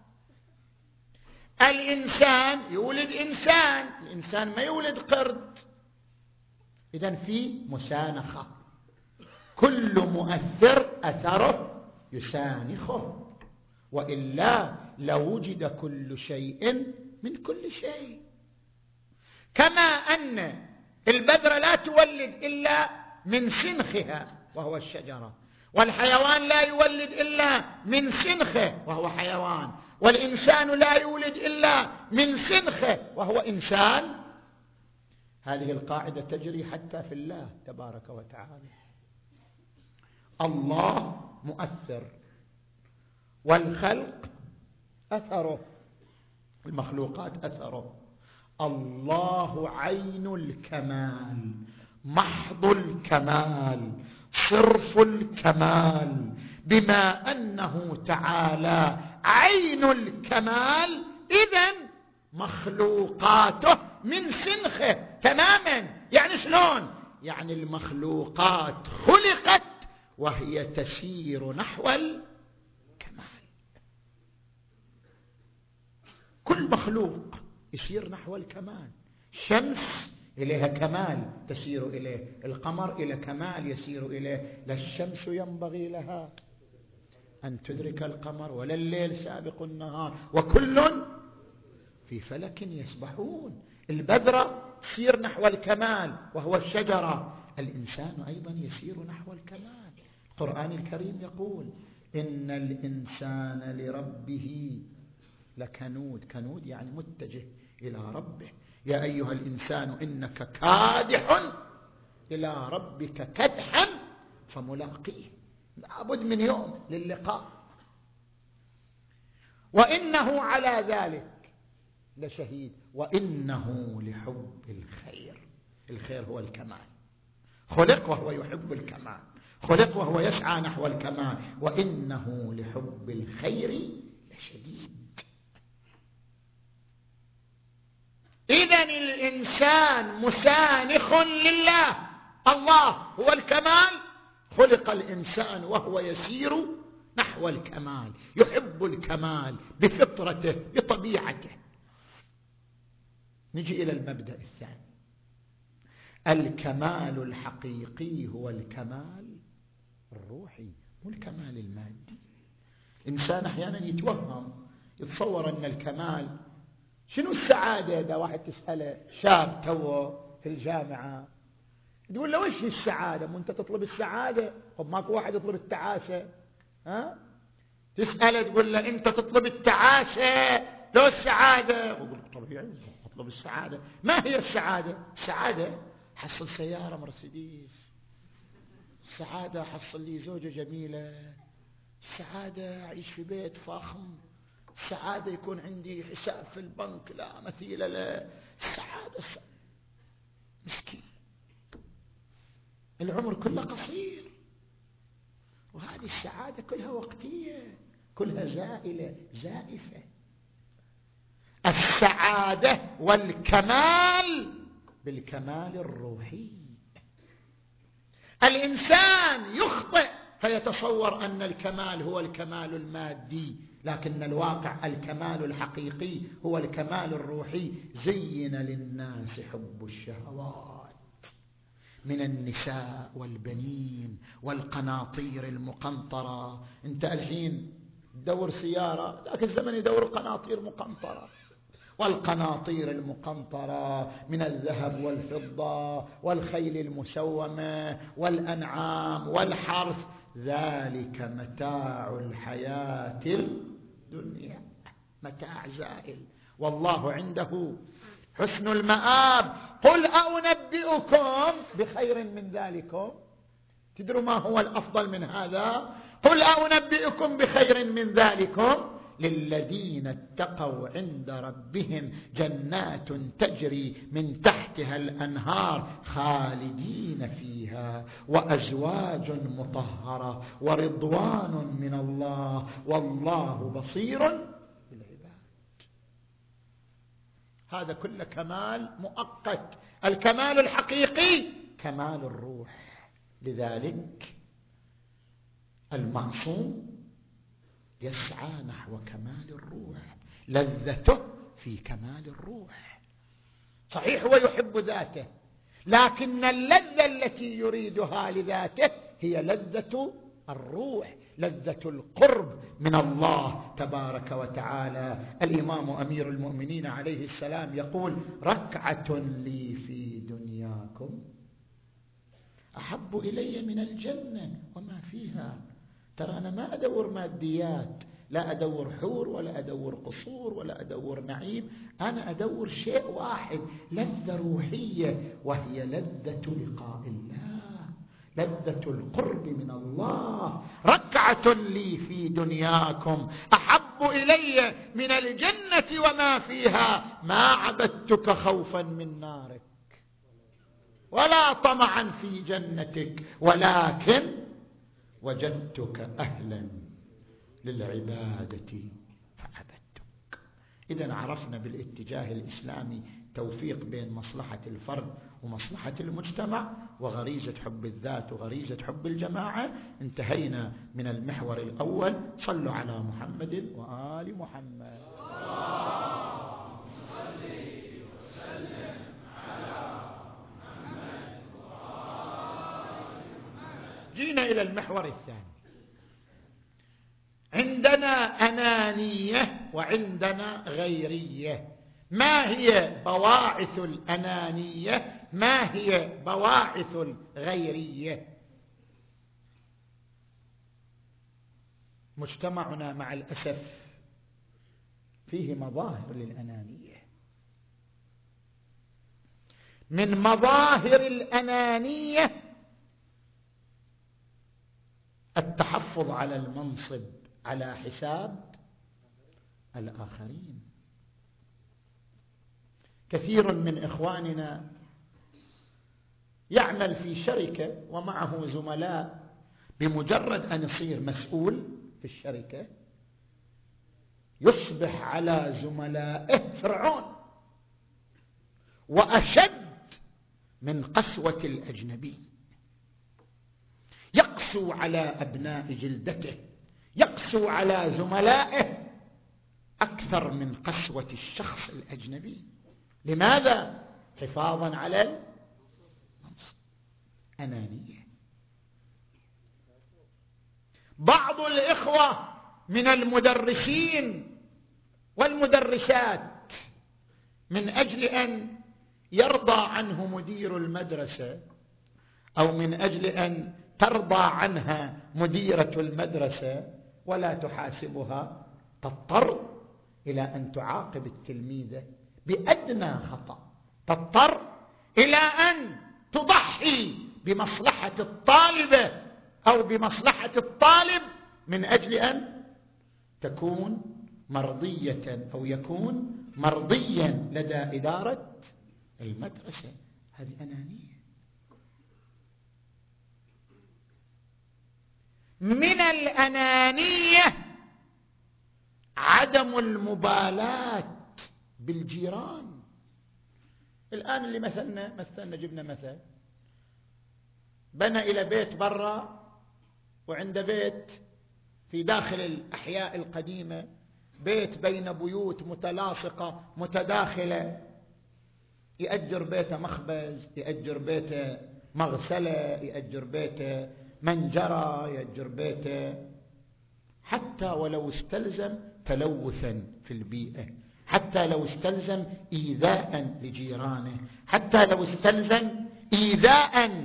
الإنسان يولد إنسان، الإنسان ما يولد قرد. إذن في مسانخة، كل مؤثر أثره يسانخه، وإلا لوجد كل شيء من كل شيء. كما أن البذرة لا تولد إلا من سنخها وهو الشجرة، والحيوان لا يولد إلا من سنخه وهو حيوان، والإنسان لا يولد إلا من سنخه وهو إنسان. هذه القاعدة تجري حتى في الله تبارك وتعالى. الله مؤثر والخلق أثره، المخلوقات أثره. الله عين الكمال، محض الكمال، صرف الكمال، بما أنه تعالى عين الكمال، إذن مخلوقاته من سنخه تماما. يعني شلون؟ يعني المخلوقات خلقت وهي تسير نحو الكمال. كل مخلوق يسير نحو الكمال. شمس إليها كمال تسير إليه، القمر إلى كمال يسير إليه. لا الشمس ينبغي لها أن تدرك القمر ولا الليل سابق النهار، وكل في فلك يسبحون. البذرة تسير نحو الكمال وهو الشجرة، الإنسان أيضا يسير نحو الكمال. القرآن الكريم يقول إن الإنسان لربه لكنود. كنود يعني متجه إلى ربه. يا أيها الإنسان إنك كادح إلى ربك كدحا فملاقيه، لابد من يوم للقاء. وإنه على ذلك لشهيد وإنه لحب الخير. الخير هو الكمال، خلق وهو يحب الكمال، خلق وهو يسعى نحو الكمال. وإنه لحب الخير لشديد. إذن الإنسان مسانخ لله. الله هو الكمال، خلق الإنسان وهو يسير نحو الكمال، يحب الكمال بفطرته بطبيعته. نجي إلى المبدأ الثاني. الكمال الحقيقي هو الكمال الروحي، مو الكمال المادي. الإنسان أحيانا يتوهم، يتصور أن الكمال شنو السعادة. إذا واحد تسأله شاب توه في الجامعة تقول له وش هي السعادة؟ مو أنت تطلب السعادة؟ طب ماكو واحد يطلب التعاسة؟ ها؟ تسأله تقول له أنت تطلب التعاسة لو السعادة؟ يقول لك طبيعي أطلب السعادة. ما هي السعادة؟ السعادة حصل سيارة مرسيدس، السعادة حصل لي زوجة جميلة، السعادة أعيش في بيت فخم، السعادة يكون عندي حساب في البنك لا مثيل له. السعادة السعادة. مسكين، العمر كله قصير، وهذه السعادة كلها وقتية، كلها زائلة زائفة. السعادة والكمال بالكمال الروحي. الإنسان يخطئ فيتصور أن الكمال هو الكمال المادي، لكن الواقع الكمال الحقيقي هو الكمال الروحي. زين للناس حب الشهوات من النساء والبنين والقناطير المقنطرة. انت الحين تدور سيارة، ذاك الزمن يدور قناطير مقنطرة. والقناطير المقنطرة من الذهب والفضة والخيل المسومة والأنعام والحرث، ذلك متاع الحياة الدنيا، متاع زائل. والله عنده حسن المآب. قل أنبئكم بخير من ذلكم. تدروا ما هو الأفضل من هذا؟ قل أنبئكم بخير من ذلكم للذين اتقوا عند ربهم جنات تجري من تحتها الأنهار خالدين فيها وأزواج مطهرة ورضوان من الله والله بصير بالعباد. هذا كله كمال مؤقت. الكمال الحقيقي كمال الروح. لذلك المعصوم يسعى نحو كمال الروح، لذته في كمال الروح. صحيح هو يحب ذاته، لكن اللذة التي يريدها لذاته هي لذة الروح، لذة القرب من الله تبارك وتعالى. الإمام أمير المؤمنين عليه السلام يقول: ركعة لي في دنياكم أحب إلي من الجنة وما فيها. ترى أنا ما أدور ماديات، لا أدور حور ولا أدور قصور ولا أدور نعيم، أنا أدور شيء واحد، لذة روحية، وهي لذة لقاء الله، لذة القرب من الله. ركعة لي في دنياكم أحب إلي من الجنة وما فيها، ما عبدتك خوفا من نارك ولا طمعا في جنتك، ولكن وجدتك أهلا للعبادة فعبدتك. إذن عرفنا بالاتجاه الإسلامي توفيق بين مصلحة الفرد ومصلحة المجتمع وغريزة حب الذات وغريزة حب الجماعة. انتهينا من المحور الأول. صلوا على محمد وآل محمد. جينا إلى المحور الثاني. عندنا أنانية وعندنا غيرية. ما هي بواعث الأنانية؟ ما هي بواعث الغيرية؟ مجتمعنا مع الأسف فيه مظاهر للأنانية. من مظاهر الأنانية التحفظ على المنصب على حساب الآخرين. كثير من إخواننا يعمل في شركة ومعه زملاء، بمجرد أن يصير مسؤول في الشركة يصبح على زملائه فرعون، وأشد من قسوة الأجنبي. يقسو على أبناء جلدته، يقسو على زملائه أكثر من قسوة الشخص الأجنبي. لماذا؟ حفاظا على المنصب. أنانية. بعض الإخوة من المدرسين والمدرسات من أجل أن يرضى عنه مدير المدرسة أو من أجل أن ترضى عنها مديرة المدرسة ولا تحاسبها، تضطر إلى أن تعاقب التلميذة بأدنى خطأ، تضطر إلى أن تضحي بمصلحة الطالبة أو بمصلحة الطالب من أجل أن تكون مرضية أو يكون مرضيا لدى إدارة المدرسة. هذه أنانية. من الأنانية عدم المبالاة بالجيران. الآن اللي مثلنا مثلنا جبنا مثل، بنى إلى بيت برا وعند بيت في داخل الأحياء القديمة، بيت بين بيوت متلاصقة متداخلة، يأجر بيته مخبز، يأجر بيته مغسلة، يأجر بيته منجرة، يأجر بيته، حتى ولو استلزم تلوثا في البيئة، حتى لو استلزم إيذاء لجيرانه، حتى لو استلزم إيذاء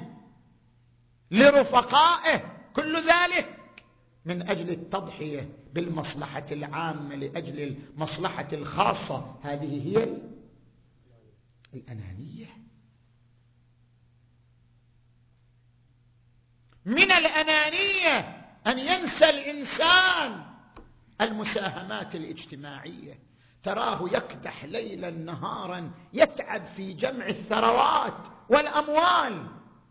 لرفقائه، كل ذلك من أجل التضحية بالمصلحة العامة لأجل المصلحة الخاصة. هذه هي الأنانية. من الأنانية أن ينسى الإنسان المساهمات الاجتماعية. تراه يكدح ليلا نهارا يتعب في جمع الثروات والأموال،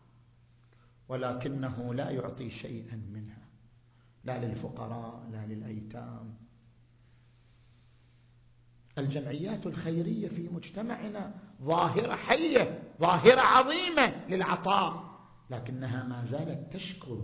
ولكنه لا يعطي شيئا منها، لا للفقراء لا للأيتام. الجمعيات الخيرية في مجتمعنا ظاهرة حية، ظاهرة عظيمة للعطاء، لكنها ما زالت تشكل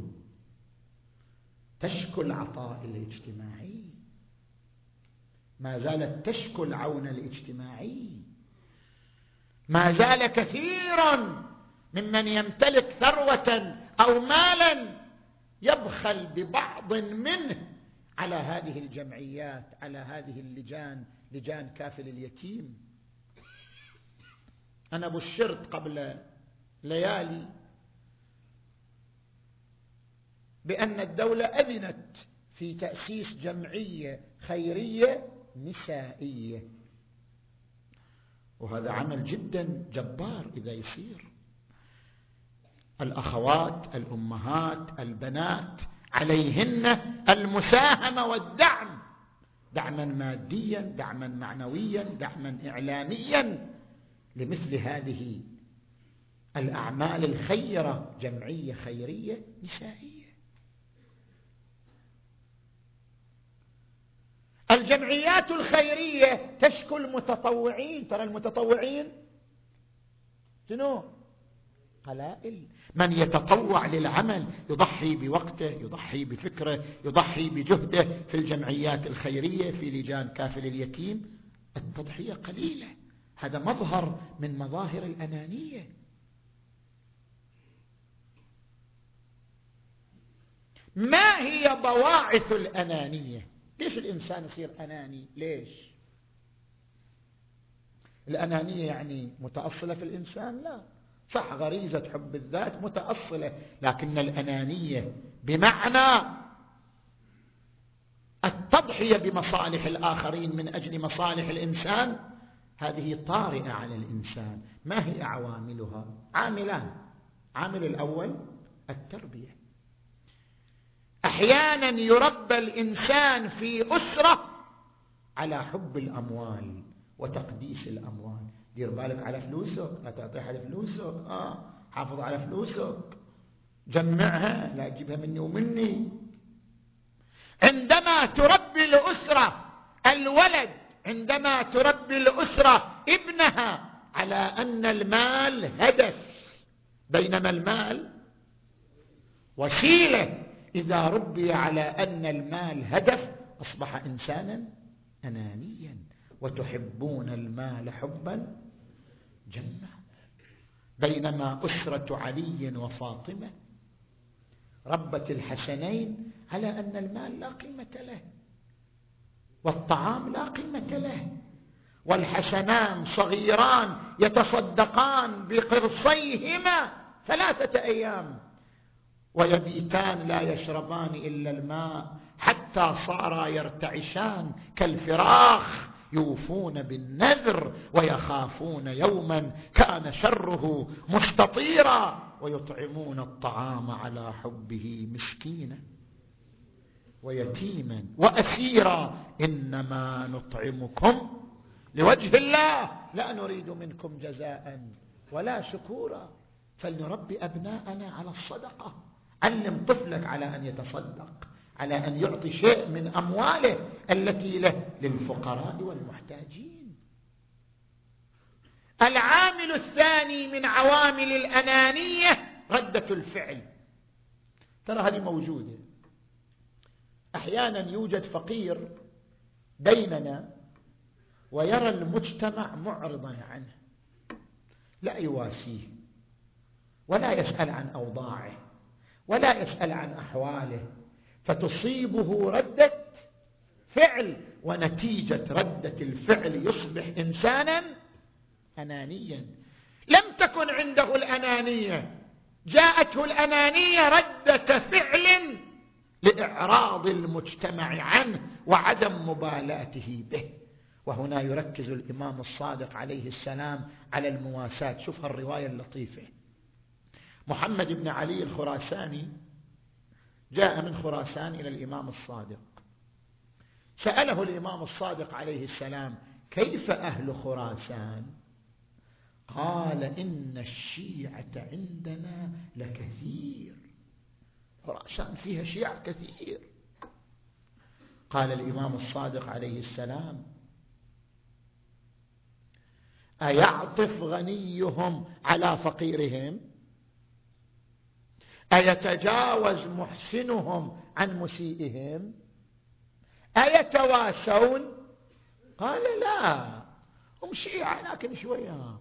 تشكل العطاء الاجتماعي، ما زالت تشكل العون الاجتماعي. ما زال كثيرا ممن يمتلك ثروة أو مالا يبخل ببعض منه على هذه الجمعيات، على هذه اللجان، لجان كافل اليتيم. أنا بشرت قبل ليالي بأن الدولة أذنت في تأسيس جمعية خيرية نسائية، وهذا عمل جدا جبار إذا يصير. الأخوات، الأمهات، البنات عليهن المساهمة والدعم، دعما ماديا، دعما معنويا، دعما إعلاميا لمثل هذه الأعمال الخيرة. جمعية خيرية نسائية. الجمعيات الخيرية تشكل متطوعين. ترى المتطوعين شنو؟ قلائل. من يتطوع للعمل يضحي بوقته، يضحي بفكره، يضحي بجهده في الجمعيات الخيرية، في لجان كافل اليتيم، التضحية قليلة. هذا مظهر من مظاهر الأنانية. ما هي بواعث الأنانية؟ ليش الإنسان يصير أناني؟ ليش؟ الأنانية يعني متأصلة في الإنسان؟ لا، صح، غريزة حب الذات متأصلة، لكن الأنانية بمعنى التضحية بمصالح الآخرين من أجل مصالح الإنسان، هذه طارئة على الإنسان. ما هي عواملها؟ عاملان. عامل الأول التربية. أحيانا يربى الإنسان في أسرة على حب الأموال وتقديس الأموال. دير بالك على فلوسك، لا تعطي حد فلوسك، آه. حافظ على فلوسك، جمعها، لا تجيبها مني ومني. عندما تربي الأسرة الولد، عندما تربي الأسرة ابنها على أن المال هدف، بينما المال وسيلة، إذا ربي على أن المال هدف أصبح إنسانا أنانيا. وتحبون المال حبا جما. بينما أسرة علي وفاطمة ربت الحسنين على أن المال لا قيمة له، والطعام لا قيمة له، والحسنان صغيران يتصدقان بقرصيهما ثلاثة أيام، ويبيتان لا يشربان إلا الماء، حتى صارا يرتعشان كالفراخ، يوفون بالنذر ويخافون يوما كان شره مستطيرا، ويطعمون الطعام على حبه مسكينا ويتيما وأسيرا، إنما نطعمكم لوجه الله لا نريد منكم جزاء ولا شكورا. فلنربي أبناءنا على الصدقة. علم طفلك على أن يتصدق، على أن يعطي شيء من أمواله التي له للفقراء والمحتاجين. العامل الثاني من عوامل الأنانية ردة الفعل. ترى هذه موجودة. أحيانا يوجد فقير بيننا ويرى المجتمع معرضا عنه، لا يواسيه ولا يسأل عن أوضاعه ولا يسأل عن أحواله، فتصيبه ردة فعل، ونتيجة ردة الفعل يصبح إنسانا أنانيا. لم تكن عنده الأنانية، جاءته الأنانية ردة فعل لإعراض المجتمع عنه وعدم مبالاته به. وهنا يركز الإمام الصادق عليه السلام على المواساة. شوف هالرواية اللطيفة. محمد بن علي الخراساني جاء من خراسان إلى الإمام الصادق، سأله الإمام الصادق عليه السلام: كيف أهل خراسان؟ قال: إن الشيعة عندنا لكثير، خراسان فيها شيعة كثير. قال الإمام الصادق عليه السلام: أيعطف غنيهم على فقيرهم؟ أيتجاوز محسنهم عن مسيئهم؟ أيتواسون؟ قال: لا، هم شيعة لكن شوية.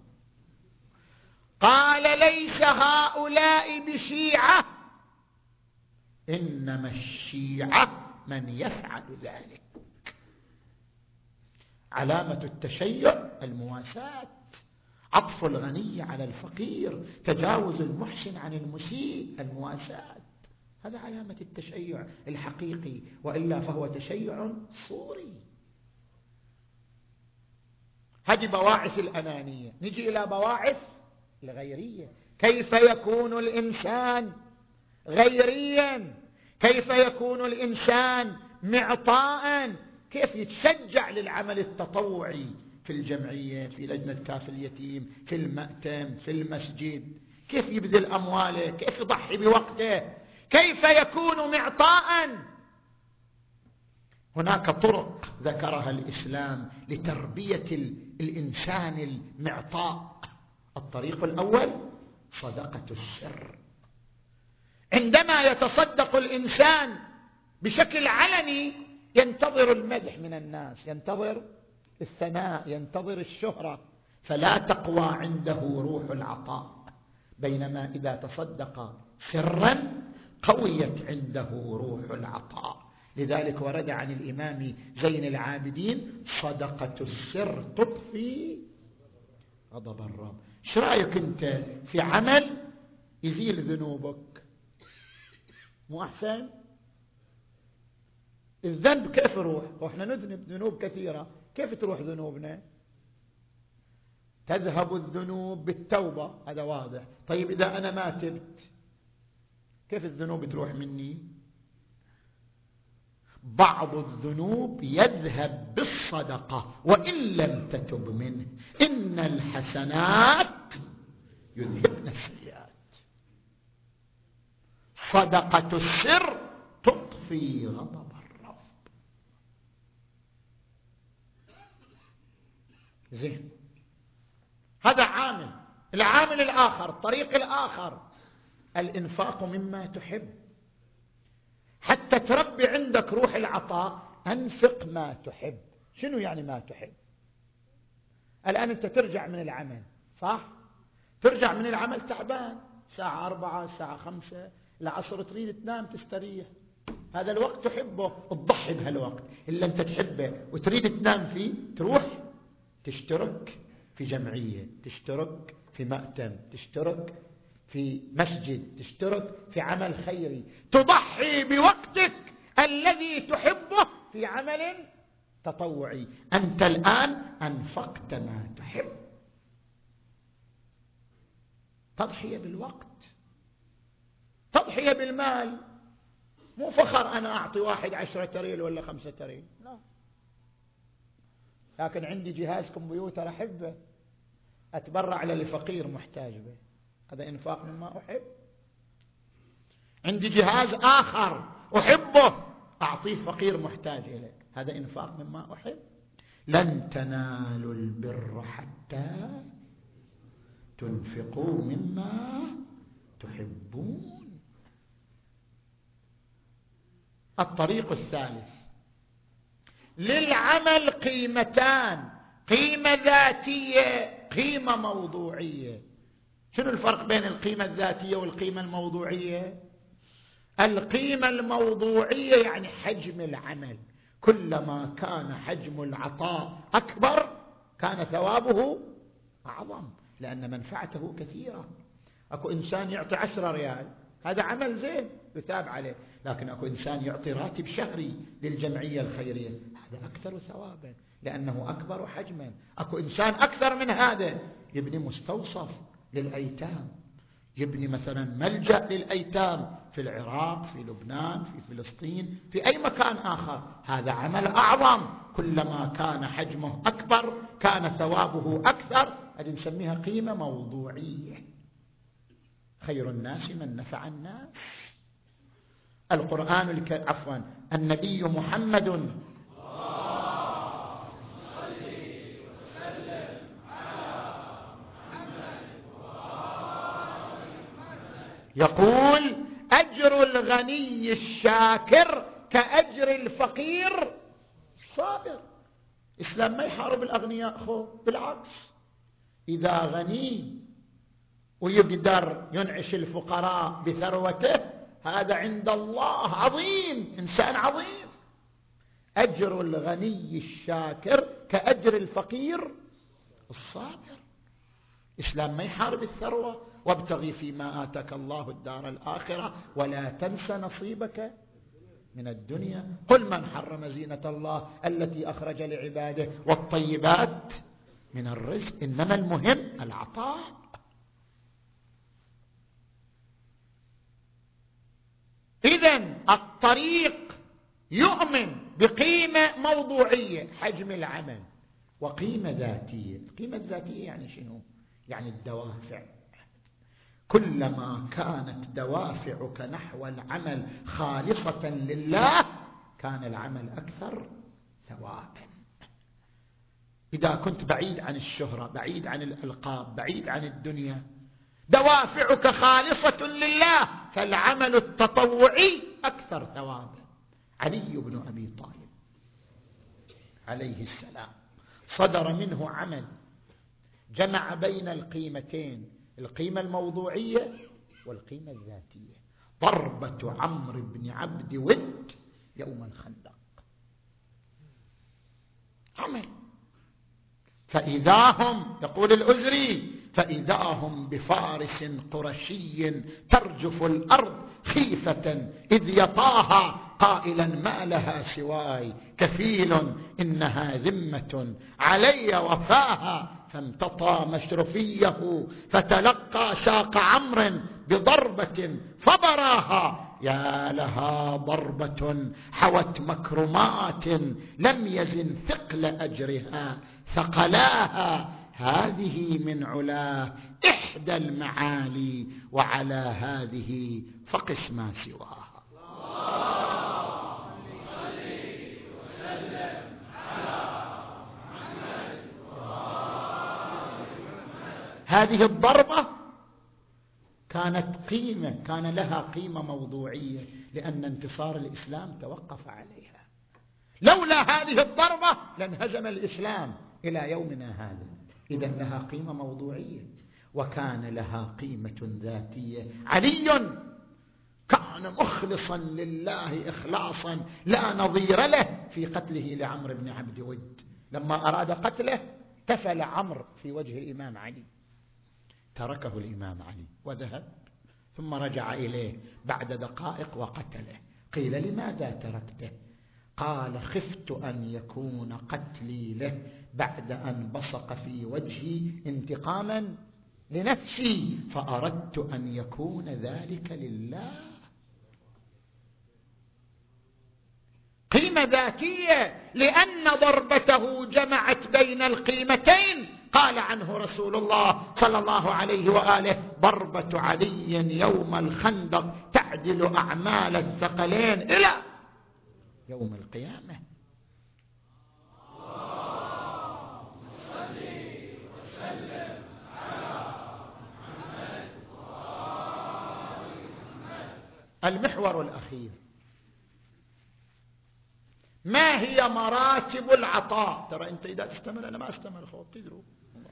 قال: ليس هؤلاء بشيعة، إنما الشيعة من يفعل ذلك. علامة التشيع المواساة، عطف الغني على الفقير، تجاوز المحسن عن المسيء، المواساة. هذا علامة التشيع الحقيقي، وإلا فهو تشيع صوري. هذه بواعث الأنانية. نجي إلى بواعث الغيرية. كيف يكون الإنسان غيريا؟ كيف يكون الإنسان معطاء؟ كيف يتشجع للعمل التطوعي في الجمعية، في لجنة كاف اليتيم، في المأتم، في المسجد؟ كيف يبذل أمواله؟ كيف يضحي بوقته؟ كيف يكون معطاء؟ هناك طرق ذكرها الإسلام لتربية الإنسان المعطاء. الطريق الأول صدقة السر. عندما يتصدق الإنسان بشكل علني ينتظر المدح من الناس، ينتظر الثناء، ينتظر الشهرة، فلا تقوى عنده روح العطاء. بينما إذا تصدق سرا قويت عنده روح العطاء. لذلك ورد عن الإمام زين العابدين: صدقة السر تطفي غضب الرب. ايش رأيك انت في عمل يزيل ذنوبك؟ مو أحسن؟ الذنب كيف يروح؟ واحنا نذنب ذنوب كثيرة، كيف تروح ذنوبنا؟ تذهب الذنوب بالتوبة، هذا واضح. طيب إذا أنا ما تبت، كيف الذنوب تروح مني؟ بعض الذنوب يذهب بالصدقة وإن لم تتب منه. إن الحسنات يذهبن السيئات. صدقة السر تطفي غضب الرب. زين، هذا عامل. العامل الآخر، الطريق الآخر، الإنفاق مما تحب. حتى تربي عندك روح العطاء، أنفق ما تحب. شنو يعني ما تحب؟ الآن أنت ترجع من العمل، صح؟ ترجع من العمل تعبان، ساعة أربعة، ساعة خمسة، العصر تريد تنام تستريح. هذا الوقت تحبه، تضحي بهالوقت اللي أنت تحبه وتريد تنام فيه، تروح تشترك في جمعية، تشترك في مأتم، تشترك في مسجد، تشترك في عمل خيري، تضحي بوقتك الذي تحبه في عمل تطوعي. أنت الآن أنفقت ما تحب. تضحية بالوقت، تضحية بالمال. مو فخر أنا أعطي واحد عشرة ريال ولا خمسة ريال، لا. لكن عندي جهاز كمبيوتر أحبه، أتبرع للفقير محتاج به، هذا إنفاق مما أحب. عندي جهاز آخر أحبه، أعطيه فقير محتاج إليه، هذا إنفاق مما أحب. لن تنالوا البر حتى تنفقوا مما تحبون. الطريق الثالث، للعمل قيمتان: قيمة ذاتية، قيمة موضوعية. شنو الفرق بين القيمة الذاتية والقيمة الموضوعية؟ القيمة الموضوعية يعني حجم العمل. كلما كان حجم العطاء أكبر كان ثوابه أعظم، لأن منفعته كثيرة. أكو إنسان يعطي عشرة ريال، هذا عمل زين يثاب عليه. لكن أكو إنسان يعطي راتب شهري للجمعية الخيرية، هذا أكثر ثوابا لأنه أكبر حجما. أكو إنسان أكثر من هذا يبني مستوصف للأيتام، يبني مثلا ملجأ للأيتام في العراق، في لبنان، في فلسطين، في أي مكان آخر. هذا عمل أعظم، كلما كان حجمه أكبر كان ثوابه أكثر. هذه نسميها قيمة موضوعية. خير الناس من نفع الناس. القرآن الكريم عفوا النبي محمد يقول أجر الغني الشاكر كأجر الفقير الصابر. الإسلام ما يحارب الأغنياء، خو بالعكس، إذا غني ويقدر ينعش الفقراء بثروته هذا عند الله عظيم، إنسان عظيم. أجر الغني الشاكر كأجر الفقير الصابر. الإسلام ما يحارب الثروة. وابتغي فيما آتك الله الدار الآخرة ولا تنس نصيبك من الدنيا. قل من حرم زينة الله التي أخرج لعباده والطيبات من الرزق. إنما المهم العطاء. إذن الطريق يؤمن بقيمة موضوعية حجم العمل وقيمة ذاتية. القيمة الذاتية يعني شنو؟ يعني الدوافع. كلما كانت دوافعك نحو العمل خالصة لله كان العمل أكثر ثوابا. إذا كنت بعيد عن الشهرة، بعيد عن الألقاب، بعيد عن الدنيا، دوافعك خالصة لله فالعمل التطوعي أكثر ثوابا. علي بن أبي طالب عليه السلام صدر منه عمل جمع بين القيمتين، القيمة الموضوعية والقيمة الذاتية. ضربة عمرو بن عبد ود يوم الخندق عمل. فإذا هم يقول الأزري فإذا هم بفارس قرشي ترجف الأرض خيفة إذ يطاها قائلا ما لها سواي كفيل إنها ذمة علي وفاها فامتطى مشرفيه فتلقى ساق عمرو بضربة فبراها يا لها ضربة حوت مكرمات لم يزن ثقل أجرها ثقلاها هذه من علاه إحدى المعالي وعلى هذه فقس ما سواها. هذه الضربة كانت قيمة، كان لها قيمة موضوعية لأن انتصار الإسلام توقف عليها. لولا هذه الضربة لانهزم الإسلام إلى يومنا هذا. إذن لها قيمة موضوعية وكان لها قيمة ذاتية. علي كان مخلصا لله إخلاصا لا نظير له في قتله لعمرو بن عبد ود. لما أراد قتله تفل عمرو في وجه الإمام علي، تركه الإمام علي وذهب، ثم رجع إليه بعد دقائق وقتله. قيل لماذا تركته؟ قال خفت أن يكون قتلي له بعد أن بصق في وجهي انتقاما لنفسي فأردت أن يكون ذلك لله. قيمة ذاتية لأن ضربته جمعت بين القيمتين. قال عنه رسول الله صلى الله عليه وآله ضربة علي يوم الخندق تعدل أعمال الثقلين إلى يوم القيامة. المحور الأخير ما هي مراتب العطاء؟ ترى أنت إذا تستمر أنا ما أستمر خلاص تدروا.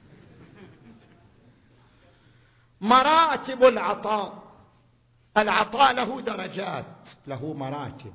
مراتب العطاء. العطاء له درجات، له مراتب.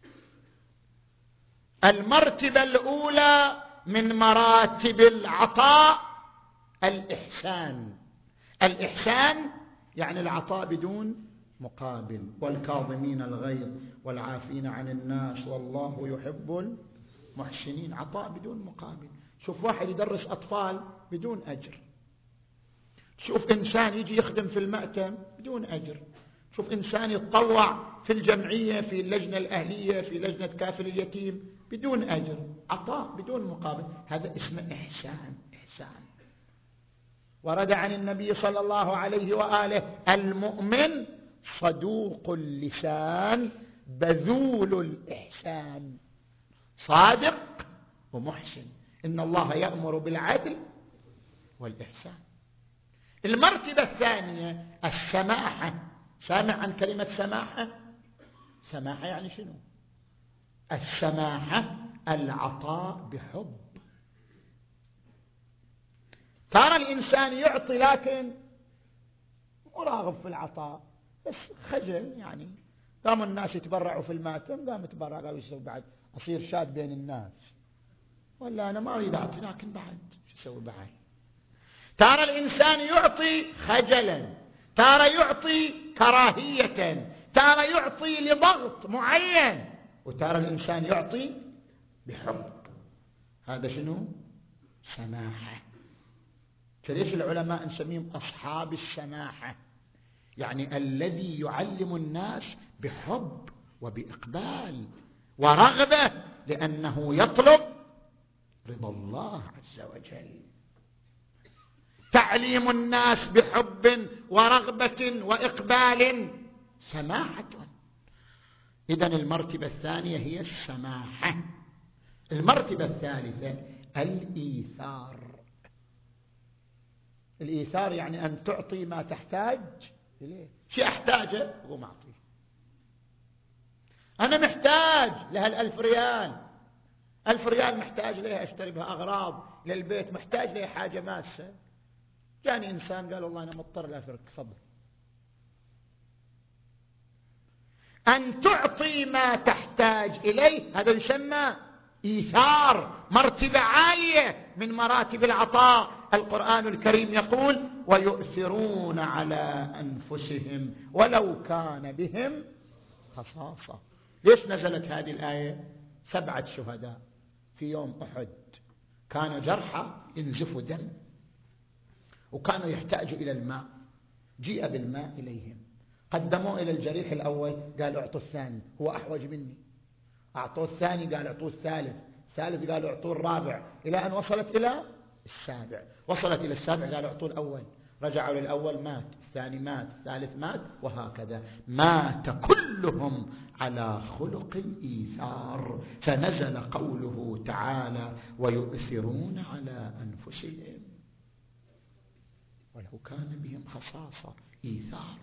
المرتبة الأولى من مراتب العطاء الإحسان. الإحسان يعني العطاء بدون مقابل. والكاظمين الغيظ والعافين عن الناس والله يحب المحسنين. عطاء بدون مقابل. شوف واحد يدرس أطفال بدون أجر، شوف إنسان يجي يخدم في المأتم بدون أجر، شوف إنسان يتطوع في الجمعية في اللجنة الأهلية في لجنة كافل اليتيم بدون أجر. عطاء بدون مقابل، هذا اسمه إحسان. إحسان. ورد عن النبي صلى الله عليه وآله: المؤمن صدوق اللسان بذول الإحسان، صادق ومحسن. إن الله يأمر بالعدل والإحسان. المرتبة الثانية السماحة. سامع عن كلمة سماحة؟ سماحة يعني شنو؟ السماحة العطاء بحب. ترى الإنسان يعطي لكن مو راغب في العطاء، بس خجل، يعني قاموا الناس يتبرعوا في الماتم قام يتبرع، قالوا يسوي بعد أصير شاد بين الناس، ولا أنا ما أريد أعطي لكن بعد شو أسوي بعد. ترى الإنسان يعطي خجلا، ترى يعطي كراهية، ترى يعطي لضغط معين، وترى الإنسان يعطي بحب. هذا شنو؟ سماحة. فليش العلماء نسميهم أصحاب السماحة؟ يعني الذي يعلم الناس بحب وبإقبال ورغبة، لأنه يطلب رضا الله عز وجل. تعليم الناس بحب ورغبة وإقبال سماحة. إذن المرتبة الثانية هي السماحة. المرتبة الثالثة الإيثار. الإيثار يعني أن تعطي ما تحتاج إليه. شيء أحتاجه أقوم أعطيه. أنا محتاج لها الألف ريال، ألف ريال محتاج لها أشتري بها أغراض للبيت، محتاج لها حاجة ماسة. جاني إنسان قال والله أنا مضطر لأفرق، تفضل. أن تعطي ما تحتاج إليه هذا يسمى إيثار، مرتبة عالية من مراتب العطاء. القرآن الكريم يقول: ويؤثرون على أنفسهم ولو كان بهم خصاصة. ليش نزلت هذه الآية؟ سبعة شهداء في يوم أحد كانوا جرحى ينزفوا دم، وكانوا يحتاجوا إلى الماء. جيء بالماء إليهم، قدموا إلى الجريح الأول، قالوا اعطوا الثاني هو أحوج مني. أعطوه الثاني، قال اعطوه الثالث، الثالث قالوا اعطوه الرابع، إلى أن وصلت إلى السابع. وصلت إلى السابع قالوا اعطوه الأول، رجعوا للأول مات، الثاني مات، الثالث مات، وهكذا مات كلهم على خلق الإيثار. فنزل قوله تعالى: ويؤثرون على أنفسهم ولو كان بهم خصاصة. إيثار.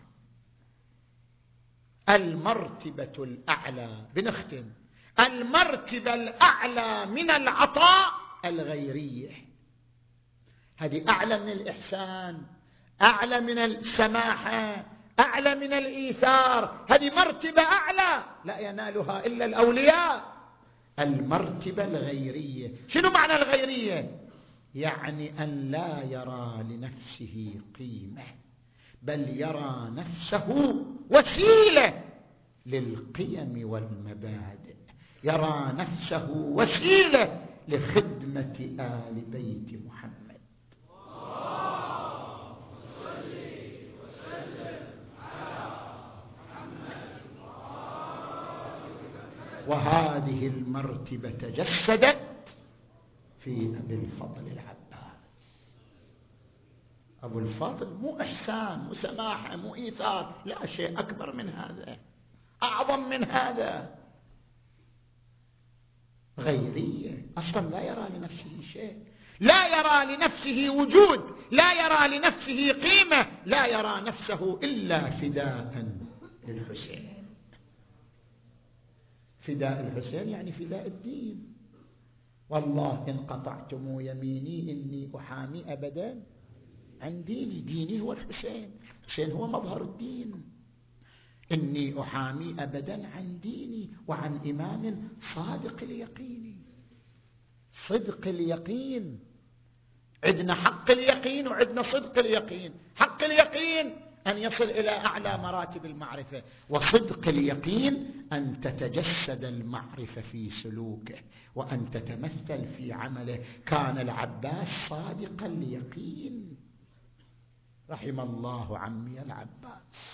المرتبة الأعلى، بنختم، المرتبة الأعلى من العطاء الغيرية. هذه أعلى من الإحسان، أعلى من السماحة، أعلى من الإيثار. هذه مرتبة أعلى لا ينالها إلا الأولياء. المرتبة الغيرية. شنو معنى الغيرية؟ يعني أن لا يرى لنفسه قيمة، بل يرى نفسه وسيلة للقيم والمبادئ، يرى نفسه وسيلة لخدمة آل بيت محمد. وهذه المرتبة تجسدت في أبي الفضل العباس. أبو الفضل مو إحسان مو سماحة مو إيثار، لا، شيء أكبر من هذا، أعظم من هذا. غيرية، أصلا لا يرى لنفسه شيء، لا يرى لنفسه وجود، لا يرى لنفسه قيمة، لا يرى نفسه إلا فداء للحسين. فداء الحسين يعني فداء الدين. والله إن قطعتم يميني إني أحامي أبدا عن ديني. ديني هو الحسين، الحسين هو مظهر الدين. إني أحامي أبدا عن ديني وعن إمام صادق اليقين. صدق اليقين، عندنا حق اليقين وعندنا صدق اليقين. حق اليقين أن يصل إلى أعلى مراتب المعرفة. وصدق اليقين أن تتجسد المعرفة في سلوكه وأن تتمثل في عمله. كان العباس صادق اليقين، رحم الله عمي العباس،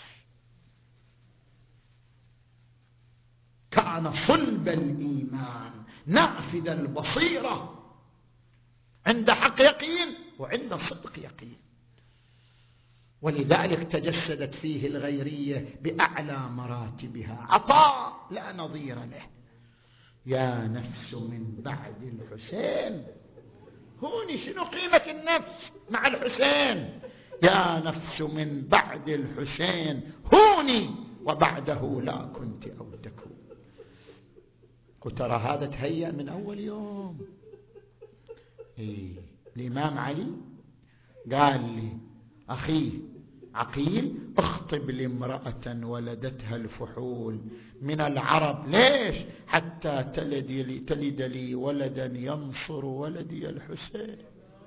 كان صلب الإيمان نافذ البصيرة، عند حق يقين وعند صدق يقين، ولذلك تجسدت فيه الغيرية بأعلى مراتبها. عطاء لا نظير له. يا نفس من بعد الحسين، هوني شنو قيمة النفس مع الحسين؟ يا نفس من بعد الحسين هوني وبعده لا كنت أو تكون. وترى هذا تهيأ من أول يوم. إيه؟ الإمام علي قال لي أخي عقيل اخطب لامرأة ولدتها الفحول من العرب. ليش؟ حتى تلد لي, تلد لي ولدا ينصر ولدي الحسين.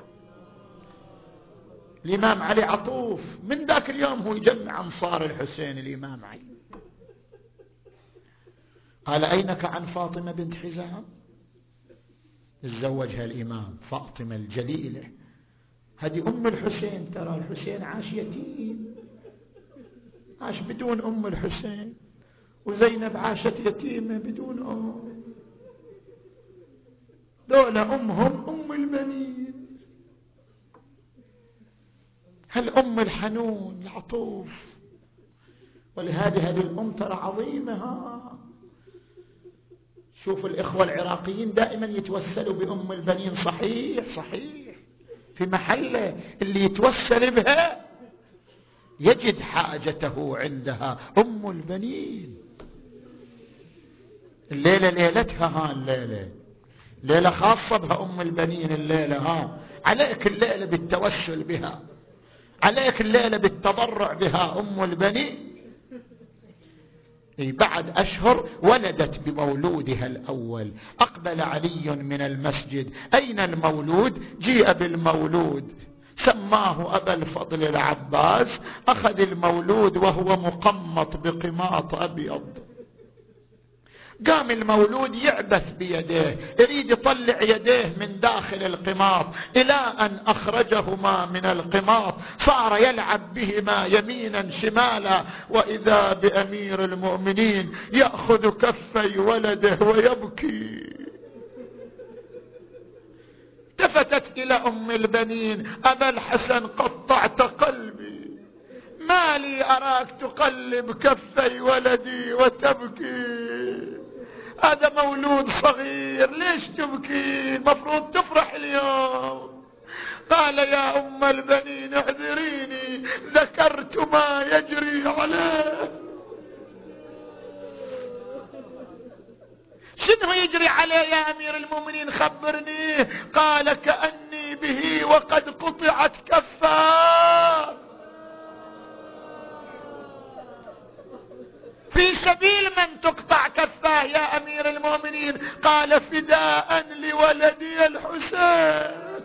الإمام علي عطوف، من ذاك اليوم هو يجمع أنصار الحسين. الإمام علي قال أينك عن فاطمة بنت حزام؟ تزوجها الإمام فاطمة الجليلة، هذه أم الحسين. ترى الحسين عاش يتيم، عاش بدون أم الحسين، وزينب عاشت يتيمة بدون أم. دولة أمهم أم البنين، هالأم الحنون العطوف. ولهذه هذه الأم ترى عظيمة. ها شوف الإخوة العراقيين دائما يتوسلوا بأم البنين. صحيح صحيح، في محله اللي يتوسل بها يجد حاجته عندها. أم البنين الليلة ليلتها، ها الليلة ليلة خاصة بها أم البنين. الليلة ها عليك الليلة بالتوسل بها، عليك الليلة بالتضرع بها أم البنين. بعد أشهر ولدت بمولودها الأول. أقبل علي من المسجد، أين المولود؟ جيء بالمولود، سماه أبا الفضل العباس. أخذ المولود وهو مقمط بقماط أبيض. قام المولود يعبث بيديه، يريد يطلع يديه من داخل القماط، إلى أن أخرجهما من القماط صار يلعب بهما يمينا شمالا، وإذا بأمير المؤمنين يأخذ كفي ولده ويبكي. التفتت إلى أم البنين: أبا الحسن قطعت قلبي، ما لي أراك تقلب كفي ولدي وتبكي؟ هذا مولود صغير، ليش تبكي؟ مفروض تفرح اليوم. قال: يا أم البنين اعذريني، ذكرت ما يجري عليه. شنو يجري عليه يا أمير المؤمنين؟ خبرني. قال: كأني به وقد قطعت كفاه. في سبيل من تقطع كفاه يا أمير المؤمنين؟ قال: فداء لولدي الحسين.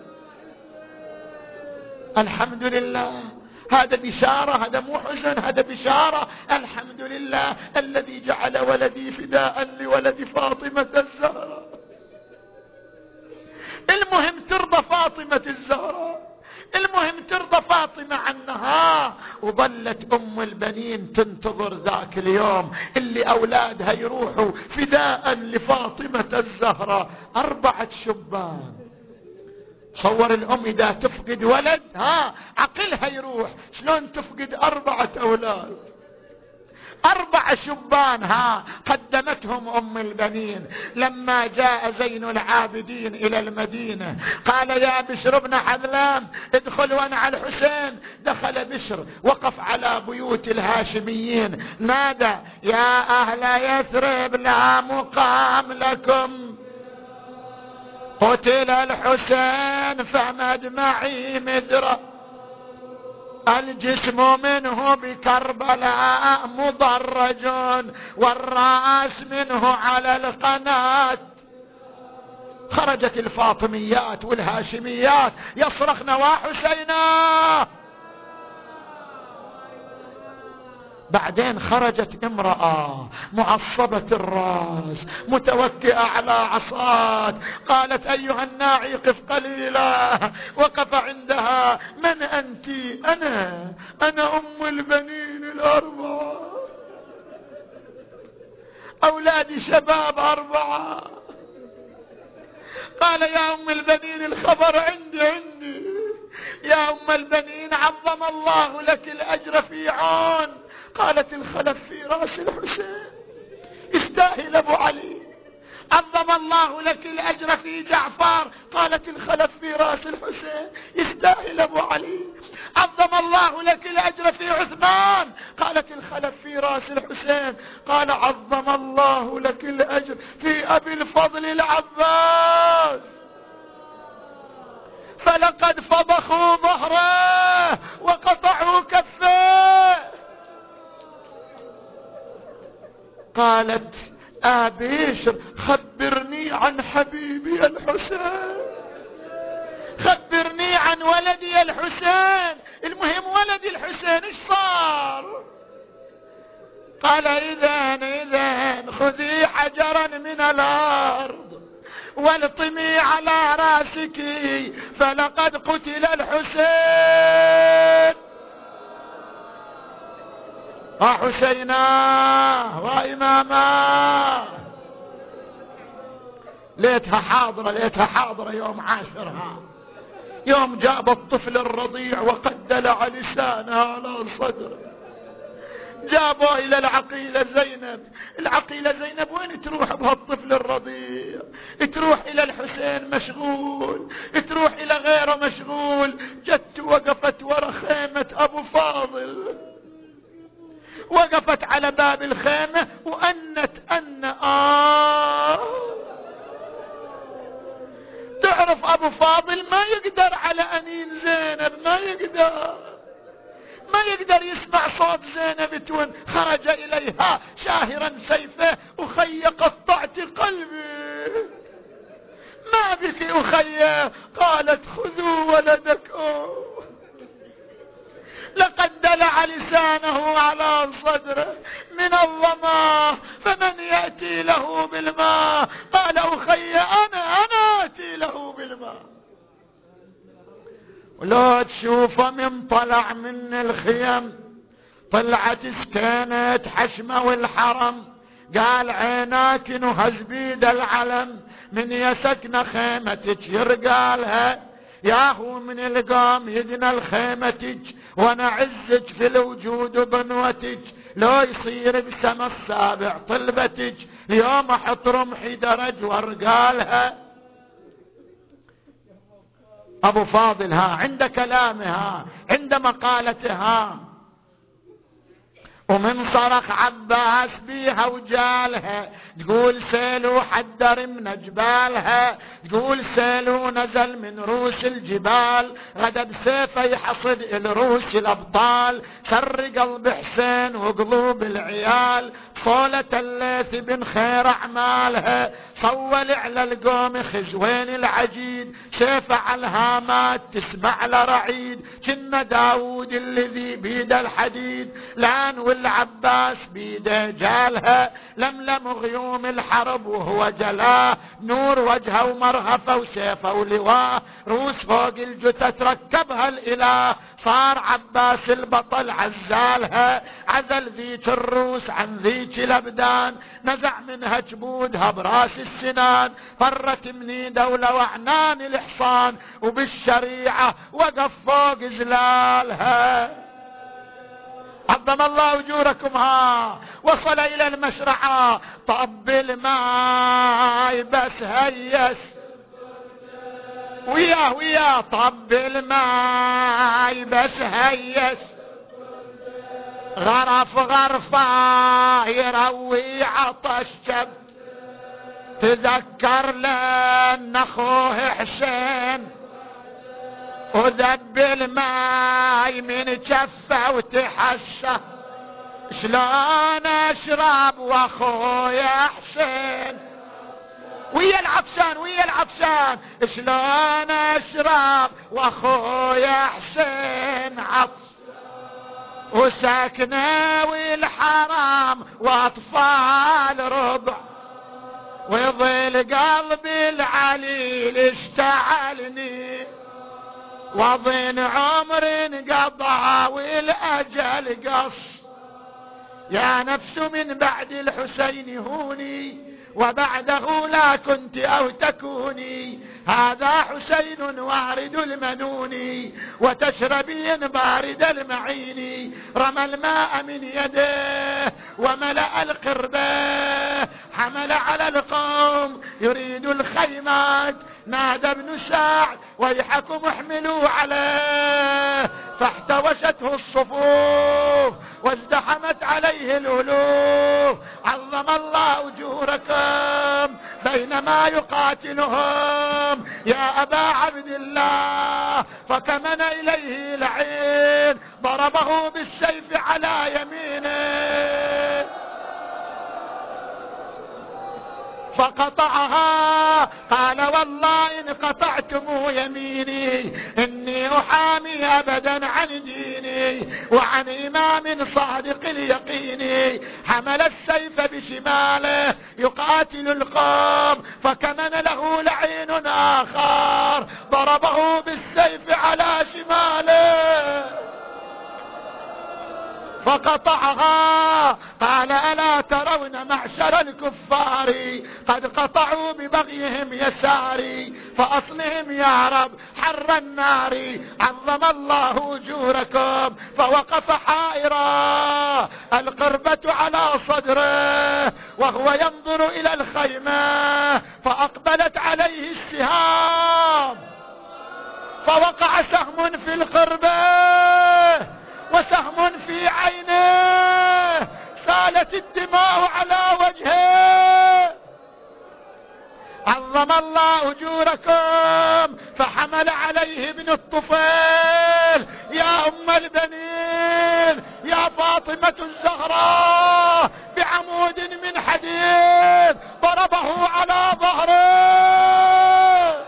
الحمد لله، هذا بشارة، هذا مو حزن، هذا بشارة. الحمد لله الذي جعل ولدي فداء لولد فاطمة الزهراء. المهم ترضى فاطمة الزهراء، المهم ترضى فاطمة عنها. وظلت أم البنين تنتظر ذاك اليوم اللي أولادها يروحوا فداء لفاطمة الزهراء. أربعة شبان. صور الأم إذا تفقد ولد ها عقلها يروح، شلون تفقد أربعة أولاد؟ أربع شبان ها قدمتهم أم البنين. لما جاء زين العابدين إلى المدينة قال: يا بشر بن حذلان ادخل وانا على الحسين. دخل بشر، وقف على بيوت الهاشميين، نادى: يا أهل يثرب لا مقام لكم، قتل الحسين فمدمعي مدرى، الجسم منه بكربلاء مضرج، والرأس منه على القناة. خرجت الفاطميات والهاشميات يصرخن: وحسينا بعدين خرجت امرأة معصبة الرأس متوكئة على عصات، قالت أيها الناعي قف قليلا. وقف عندها. من أنت؟ أنا أنا أم البنين الأربعة، أولادي شباب أربعة. قال يا أم البنين الخبر عندي عندي يا أم البنين عظم الله لك الأجر في عون. قالت الخلف في رأس الحسين، استاهل أبو علي. عظم الله لك الأجر في جعفر. قالت الخلف في رأس الحسين، يستاهل أبو علي. عظم الله لك الأجر في عثمان. قالت الخلف في رأس الحسين. قال عظم الله لك الأجر في أبي الفضل العباس، فلقد فضخوا ظهره وقطعوا كفه. قالت آبيشر خبرني عن حبيبي الحسين، خبرني عن ولدي الحسين، المهم ولدي الحسين ايش صار؟ قال إذن إذن خذي حجرا من الأرض والطمي على راسك فلقد قتل الحسين. وحسينا وإماما. ليتها حاضرة ليتها حاضرة يوم عاشرها، يوم جاب الطفل الرضيع وقدلع لسانها على صدره. جابوا إلى العقيلة زينب. العقيلة زينب وين تروح بهالطفل الرضيع؟ تروح إلى الحسين مشغول، تروح إلى غيره مشغول. جت وقفت ورا خيمة أبو فاضل، وقفت على باب الخيمة وأنت أن آه تعرف أبو فاضل ما يقدر على أنين زينب، ما يقدر ما يقدر يسمع صوت زينب تون. خرج إليها شاهرا سيفه، أخي قطعت قلبي، ما بك أخي؟ قالت خذوا ولدك. أوه. لقد دلع لسانه على صدره من الظما، فمن يأتي له بالماء؟ قال أخي أنا أنا آتي له بالماء. ولو تشوفه من طلع من الخيم، طلعت سكينة حشمة والحرم، قال عيناك نهز بيد العلم، من يسكن خيمتك يرقالها، ياهو من القام يدنا الخيمتك، وانا عزك في الوجود بنوتك، لو يصير بسما السابع طلبتك، اليوم احط رمحي درج وارقالها. ابو فاضل ها عند كلامها عند مقالتها. ومن صرخ عباس بيها وجالها، تقول سيلو حدر من جبالها، تقول سيلو نزل من روس الجبال، غدا بسيفه يحصد الروس الابطال، سر قلب حسين وقلوب العيال، صولة الليث بن خير اعمالها، صول على القوم خزوين العجيد، سيفه على الهامات تسمع لرعيد، كنا داود الذي بيد الحديد، لان والعباس بيده جالها، لملم غيوم الحرب وهو جلاه، نور وجهه ومرهفه وسيفه ولواه، روس فوق الجثث ركبها الاله، صار عباس البطل عزالها، عزل ذيك الروس عن ذيك الابدان، نزع منها جبودها براس السنان، فرت مني دولة وعنان الإحصان، وبالشريعة وقف فوق زلالها. عظم الله أجوركم. ها وصل إلى المشرعة، طب الماء بس هيس وياه وياه، طب الماء بس هيس، غرف غرفة يروي عطش شب، تذكر لأن أخوه حسين وذب الماي من جفه وتحسه، شلون اشرب واخويا حسين ويا العطشان ويا العطشان، شلون اشرب واخويا حسين عطش. وساكنة والحرام واطفال رضع، ويظل قلبي العليل اشتعلني، وظن عمر انقضى والاجل قص. يا نفس من بعد الحسين هوني، وبعده لا كنت أو تكوني. هذا حسين وارد المنون، وتشربين بارد المعين. رمى الماء من يده وملأ القربة، حمل على القوم يريد الخيمات. نادى ابن سعد ويحكم احملوا عليه، فاحتوشته الصفوف وازدحمت عليه الألوف. عظم الله أجوركم بينما يقاتلهم يا أبا عبد الله. فكمن إليه العين ضربه بالسيف على يمينه فقطعها. قال والله إن قطعتم يميني إني أحامي أبدا عن ديني وعن إمام صادق اليقين. حمل السيف بشماله يقاتل القوم، فكمن له لعين آخر ضربه بالسيف على شماله فقطعها. قال ألا ترون معشر الكفار قد قطعوا ببغيهم يساري، فأصلهم يا رب حر النار. عظم الله أجوركم فوقف حائرا، القربة على صدره وهو ينظر إلى الخيمة، فأقبلت عليه السهام، فوقع سهم في القربة وسهم في عينه، سالت الدماء على وجهه. عظم الله أجوركم فحمل عليه ابن الطفيل يا أم البنين يا فاطمة الزهراء بعمود من حديد ضربه على ظهره.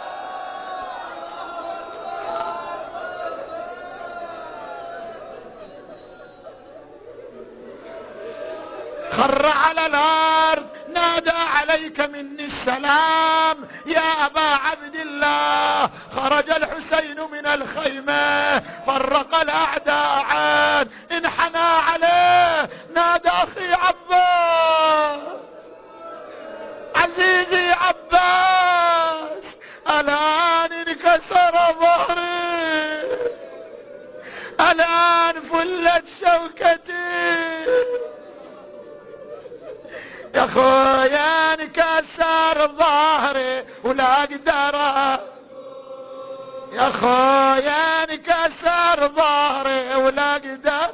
خر على الأرض، نادى عليك مني السلام يا أبا عبد الله. خرج الحسين من الخيمة فرق الأعداء عن، انحنى عليه نادى أخي عباس، عزيزي عباس، الآن انكسر ظهري، الآن فلت شوكتي يا خويا، انكسر ظهري ولا اقدر، يا خويا انكسر ظهري ولا اقدر،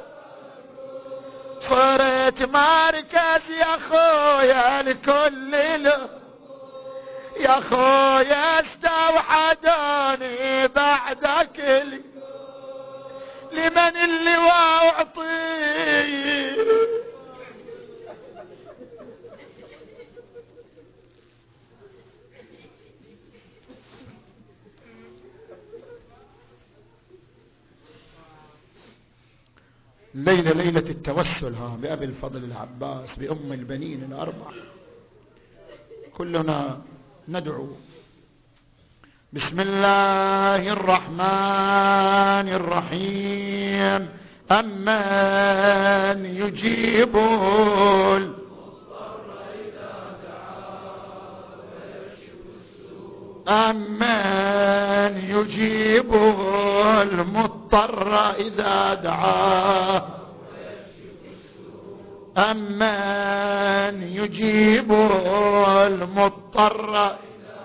صرت مركز يا خويا الكل له، يا خويا استوحدوني بعدك لي، لمن اللواء اعطيه. ليلة ليلة التوسل ها بأبي الفضل العباس بأم البنين الأربع. كلنا ندعو. بسم الله الرحمن الرحيم. أمن يجيب أمن يجيب المضطر إذا دعاه، أمن يجيب المضطر،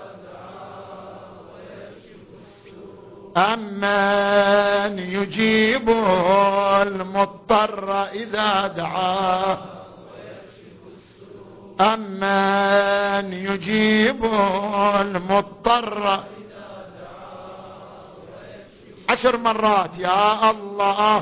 أمن يجيب المضطر إذا دعاه، أمن يجيب المضطر. عشر مرات يا الله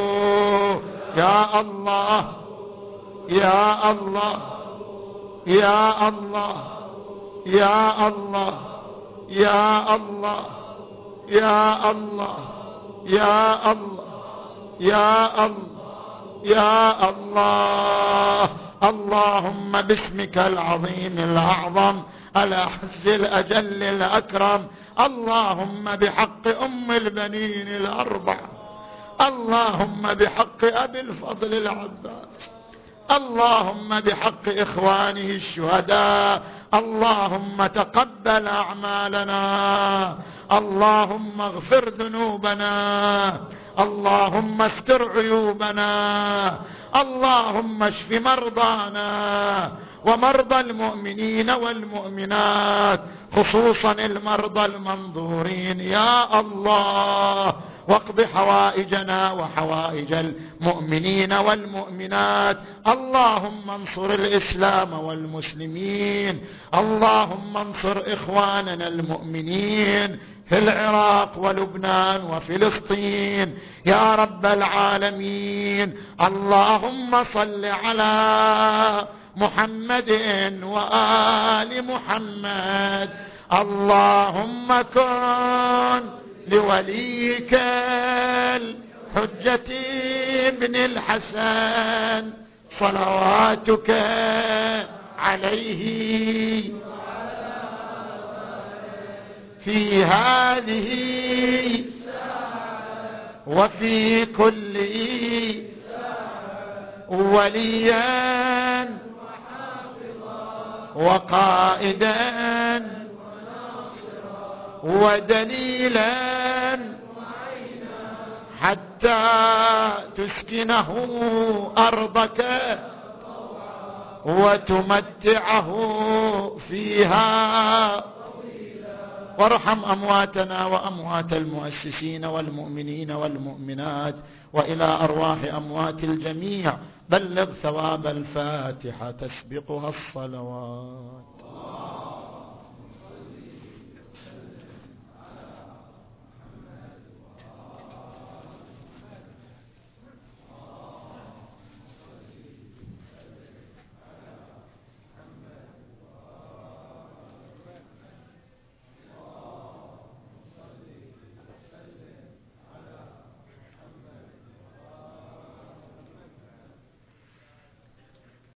يا الله يا الله يا الله يا الله يا الله يا الله يا الله يا الله يا الله. اللهم باسمك العظيم الأعظم الأعز الأجل الأكرم، اللهم بحق أم البنين الأربع، اللهم بحق أبي الفضل العباس، اللهم بحق إخوانه الشهداء، اللهم تقبل أعمالنا، اللهم اغفر ذنوبنا، اللهم استر عيوبنا، اللهم اشف مرضانا ومرضى المؤمنين والمؤمنات، خصوصا المرضى المنظورين يا الله، واقض حوائجنا وحوائج المؤمنين والمؤمنات. اللهم انصر الإسلام والمسلمين، اللهم انصر إخواننا المؤمنين في العراق ولبنان وفلسطين يا رب العالمين. اللهم صل على محمد وآل محمد. اللهم كن لوليك الحجة ابن الحسن صلواتك عليه في هذه وفي كل وليا وقائدا ودليلا حتى تسكنه أرضك وتمتعه فيها، وارحم أمواتنا وأموات المؤسسين والمؤمنين والمؤمنات، وإلى أرواح أموات الجميع بلغ ثواب الفاتحة تسبقها الصلوات.